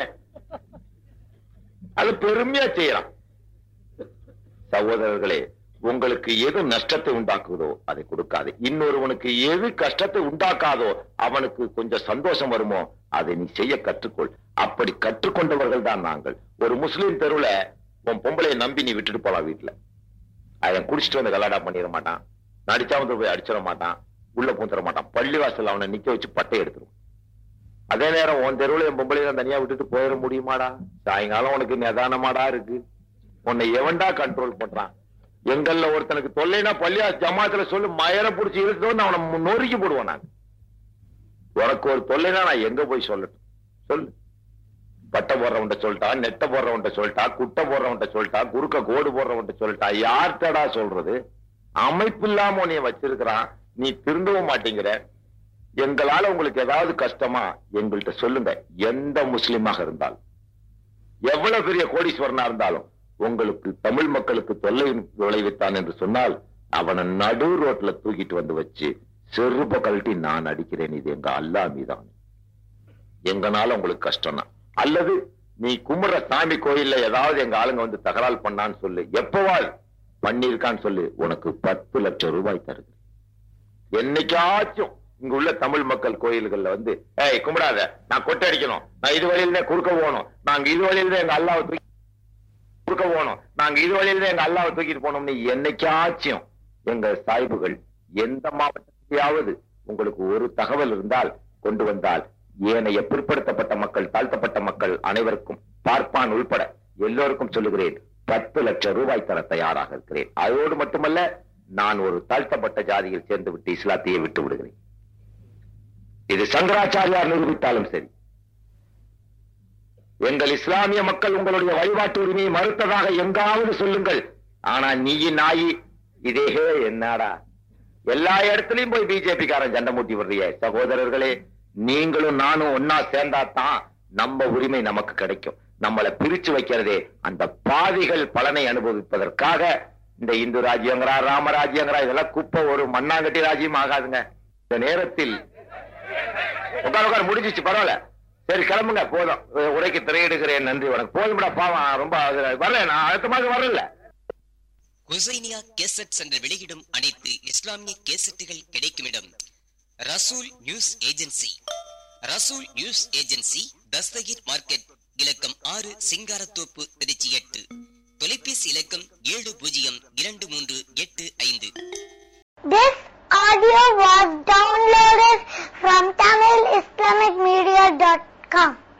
அது பெருமையா செய்யறான். சகோதரர்களே, உங்களுக்கு எது நஷ்டத்தை உண்டாக்குதோ அதை கொடுக்காது. இன்னொருவனுக்கு எது கஷ்டத்தை உண்டாக்காதோ அவனுக்கு கொஞ்சம் சந்தோஷம் வருமோ அதை நீ செய்ய கற்றுக்கொள். அப்படி கற்றுக்கொண்டவர்கள் தான் நாங்கள். ஒரு முஸ்லீம் தெருவுல உன் பொம்பளையை நம்பி நீ விட்டுட்டு போலாம். வீட்டுல அவன் குடிச்சிட்டு வந்து கலாடா பண்ணிட மாட்டான், நடிச்சா வந்து போய் அடிச்சிட மாட்டான், உள்ள பூந்துட மாட்டான். பள்ளிவாசல் அவனை நிக்க வச்சு பட்டை எடுத்துரும். அதே நேரம் உன் தெருவுல என் பொம்பளையை தனியா விட்டுட்டு போயிட முடியுமாடா? சாயங்காலம் உனக்கு நிதானமாடா இருக்கு, உன்னை எவன்டா கண்ட்ரோல் பண்றான்? எங்கள்ல ஒருத்தனுக்கு தொல்லைனா பள்ளியா ஜமாத்துல சொல்லு, மயர புடிச்சு இழுத்து அவனை நொறுக்கி போடுவான். நான் உனக்கு ஒரு தொல்லைனா நான் எங்க போய் சொல்லட்டும்? சொல்லு. பட்டை போடுறவன்ட்ட சொல்லிட்டா, நெட்டை போடுறவன்ட்ட சொல்லிட்டா, குட்டை போடுறவன்ட்ட சொல்லிட்டா, குறுக்க கோடு போடுறவன்ட்ட சொல்லிட்டா, யார்த்தடா சொல்றது? அமைப்பு இல்லாம உன்னைய வச்சிருக்கிறான், நீ திருந்தவும் மாட்டேங்கிற. எங்களால உங்களுக்கு ஏதாவது கஷ்டமா எங்கள்கிட்ட சொல்லுங்க. எந்த முஸ்லிமாக இருந்தாலும், எவ்வளவு பெரிய கோடீஸ்வரனா இருந்தாலும், உங்களுக்கு தமிழ் மக்களுக்கு தொல்லை விளைவித்தான் என்று சொன்னால் அவனை நடு ரோட்ல தூக்கிட்டு வந்து வச்சு செருப்ப கழட்டி நான் அடிக்கிறேன். இது எங்க அல்லா மீதான். எங்கனால உங்களுக்கு கஷ்டம்னா, அல்லது நீ கும்பிடுற சாமி கோயில்ல ஏதாவது எங்க ஆளுங்க வந்து தகராறு பண்ணான்னு சொல்லு, எப்பவாள் பண்ணிருக்கான்னு சொல்லு, உனக்கு பத்து லட்சம் ரூபாய் தருது. என்னைக்காச்சும் இங்க உள்ள தமிழ் மக்கள் கோயில்கள்ல வந்து ஏய் கும்பிடாத, நான் கொட்டை அடிக்கணும், நான் இது வழியில குறுக்க போகணும், நாங்க இது வழியில எங்க அல்லாவை தூக்கி குறுக்க போகணும், நாங்க இது வழியில எங்க அல்லாவை தூக்கிட்டு போனோம்னு என்னைக்காச்சும் எங்க சாய்புகள் எந்த மாவட்டத்திலேயாவது உங்களுக்கு ஒரு தகவல் இருந்தால் கொண்டு வந்தால், ஏனைய பிற்படுத்தப்பட்ட மக்கள், தாழ்த்தப்பட்ட மக்கள் அனைவருக்கும், பார்ப்பான் உள்பட எல்லோருக்கும் சொல்லுகிறேன், பத்து லட்சம் ரூபாய் தர தயாராக இருக்கிறேன். அதோடு மட்டுமல்ல, நான் ஒரு தாழ்த்தப்பட்ட ஜாதியில் சேர்ந்து விட்டு இஸ்லாத்தையே விட்டு விடுகிறேன். இது சங்கராச்சாரியார் நிரூபித்தாலும் சரி. எங்கள் இஸ்லாமிய மக்கள் உங்களுடைய வழிபாட்டு உரிமையை மறுத்ததாக எங்காவது சொல்லுங்கள். ஆனா நீ நாயி இதே என்னடா எல்லா இடத்துலயும் போய் பிஜேபி காரன் சண்டை மூட்டி விடுறிய. சகோதரர்களே, நீங்களும் நானும் ஒன்னா சேர்ந்தாதான் நம்ம உரிமை நமக்கு கிடைக்கும். நம்மளை பிரிச்சு வைக்கிறதே அந்த பாவிகள் பலனை அனுபவிப்பதற்காக. இந்த இந்து ராஜ்யங்கிறா, ராமராஜ்யங்கிறா, இதெல்லாம் குப்பை, ஒரு மண்ணாங்கட்டி ராஜ்யம் ஆகாதுங்க. இந்த நேரத்தில் உட்கார உட்கார முடிஞ்சிச்சு, பரவாயில்ல, சரி கிளம்புங்க, போதும். உரைக்கு திரையிடுகிறேன், நன்றி வணக்கம். போதும்டா, பாவம் ரொம்ப வரல, நான் அடுத்த மாதிரி வரல. ஹுசைனியா கேசட் சென்டர் வெளியிடும் அனைத்து இஸ்லாமிய கேசட்டுகள் கிடைக்கும் இடம் Rasool news agency. Rasool news agency, Dastagir market, இலக்கம் ஆறு, சிங்காரத்தோப்பு, திருச்சி எட்டு. தொலைபேசி இலக்கம் ஏழு பூஜ்ஜியம் இரண்டு மூன்று எட்டு ஐந்து. This audio was downloaded from Tamil Islamic Media dot com.